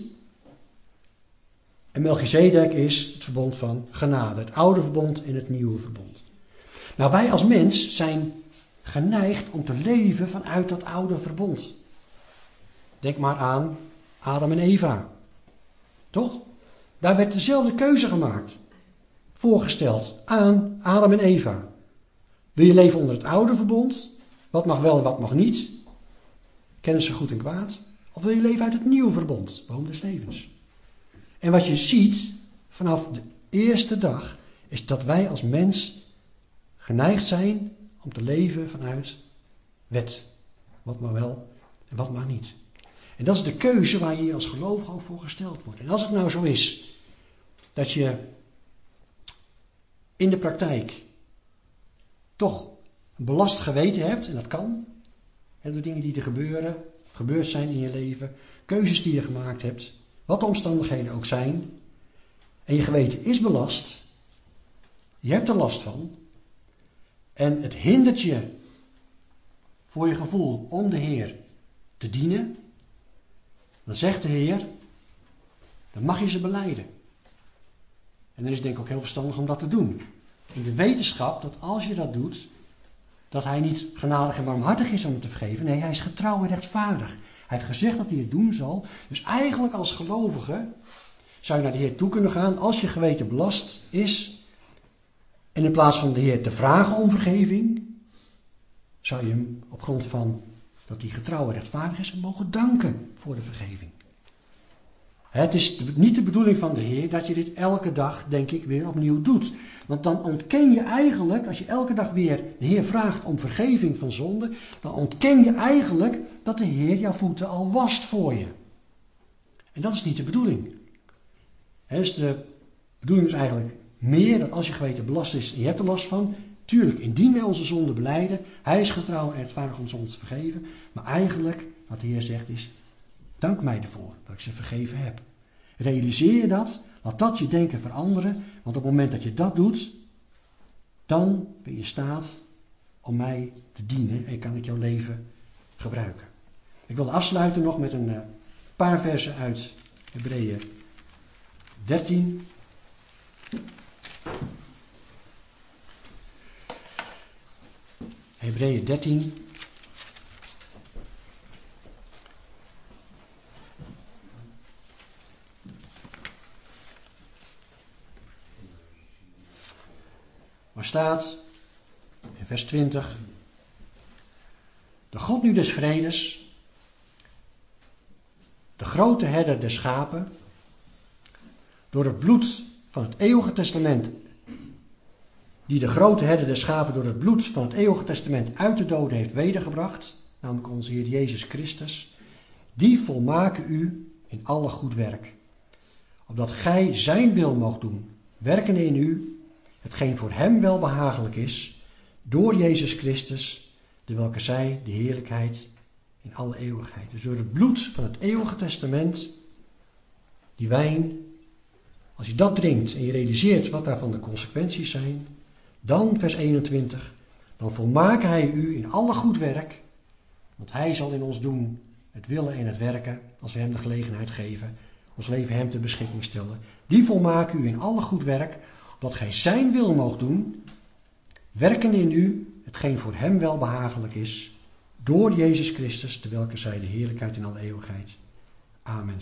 En Melchizedek is het verbond van genade, het oude verbond en het nieuwe verbond. Nou, wij als mens zijn geneigd om te leven vanuit dat oude verbond. Denk maar aan Adam en Eva. Toch? Daar werd dezelfde keuze gemaakt. Voorgesteld aan Adam en Eva. Wil je leven onder het oude verbond? Wat mag wel en wat mag niet? Kennis van goed en kwaad? Of wil je leven uit het nieuwe verbond? Boom des levens. En wat je ziet vanaf de eerste dag is dat wij als mens geneigd zijn om te leven vanuit wet. Wat mag wel en wat mag niet. En dat is de keuze waar je als gelovige ook voor gesteld wordt. En als het nou zo is dat je in de praktijk toch een belast geweten hebt, en dat kan, en de dingen die er gebeuren, gebeurd zijn in je leven, keuzes die je gemaakt hebt, wat de omstandigheden ook zijn, en je geweten is belast, je hebt er last van, en het hindert je voor je gevoel om de Heer te dienen, dan zegt de Heer, dan mag je ze belijden. En dan is het denk ik ook heel verstandig om dat te doen. In de wetenschap dat als je dat doet, dat hij niet genadig en barmhartig is om het te vergeven. Nee, hij is getrouw en rechtvaardig. Hij heeft gezegd dat hij het doen zal. Dus eigenlijk als gelovige zou je naar de Heer toe kunnen gaan als je geweten belast is. En in plaats van de Heer te vragen om vergeving, zou je hem op grond van dat hij getrouw en rechtvaardig is, mogen danken voor de vergeving. Het is niet de bedoeling van de Heer dat je dit elke dag, denk ik, weer opnieuw doet. Want dan ontken je eigenlijk, als je elke dag weer de Heer vraagt om vergeving van zonde, dan ontken je eigenlijk dat de Heer jouw voeten al wast voor je. En dat is niet de bedoeling. He, dus de bedoeling is eigenlijk meer dat als je geweten belast is en je hebt er last van, tuurlijk, indien wij onze zonde belijden, hij is getrouw en rechtvaardig om ons te vergeven. Maar eigenlijk, wat de Heer zegt is, dank mij ervoor dat ik ze vergeven heb. Realiseer je dat, laat dat je denken veranderen, want op het moment dat je dat doet, dan ben je in staat om mij te dienen en kan ik jouw leven gebruiken. Ik wil afsluiten nog met een uh, paar versen uit Hebreeën dertien. Hebreeën dertien. Waar staat in vers twintig: de God nu des vredes, de grote herder der schapen, door het bloed van het eeuwige testament, die de grote herder der schapen door het bloed van het eeuwige testament uit de doden heeft wedergebracht, namelijk onze Heer Jezus Christus, die volmaken u in alle goed werk, opdat gij zijn wil moogt doen, werken in u, hetgeen voor hem wel behagelijk is, door Jezus Christus, de welke zij de heerlijkheid in alle eeuwigheid. Dus door het bloed van het eeuwige testament, die wijn, als je dat drinkt en je realiseert wat daarvan de consequenties zijn, dan vers eenentwintig, dan volmaken hij u in alle goed werk, want hij zal in ons doen het willen en het werken, als we hem de gelegenheid geven, ons leven hem ter beschikking stellen. Die volmaken u in alle goed werk, opdat gij zijn wil moogt doen, werken in u, hetgeen voor hem wel behagelijk is, door Jezus Christus, de welke zij de heerlijkheid in alle eeuwigheid. Amen.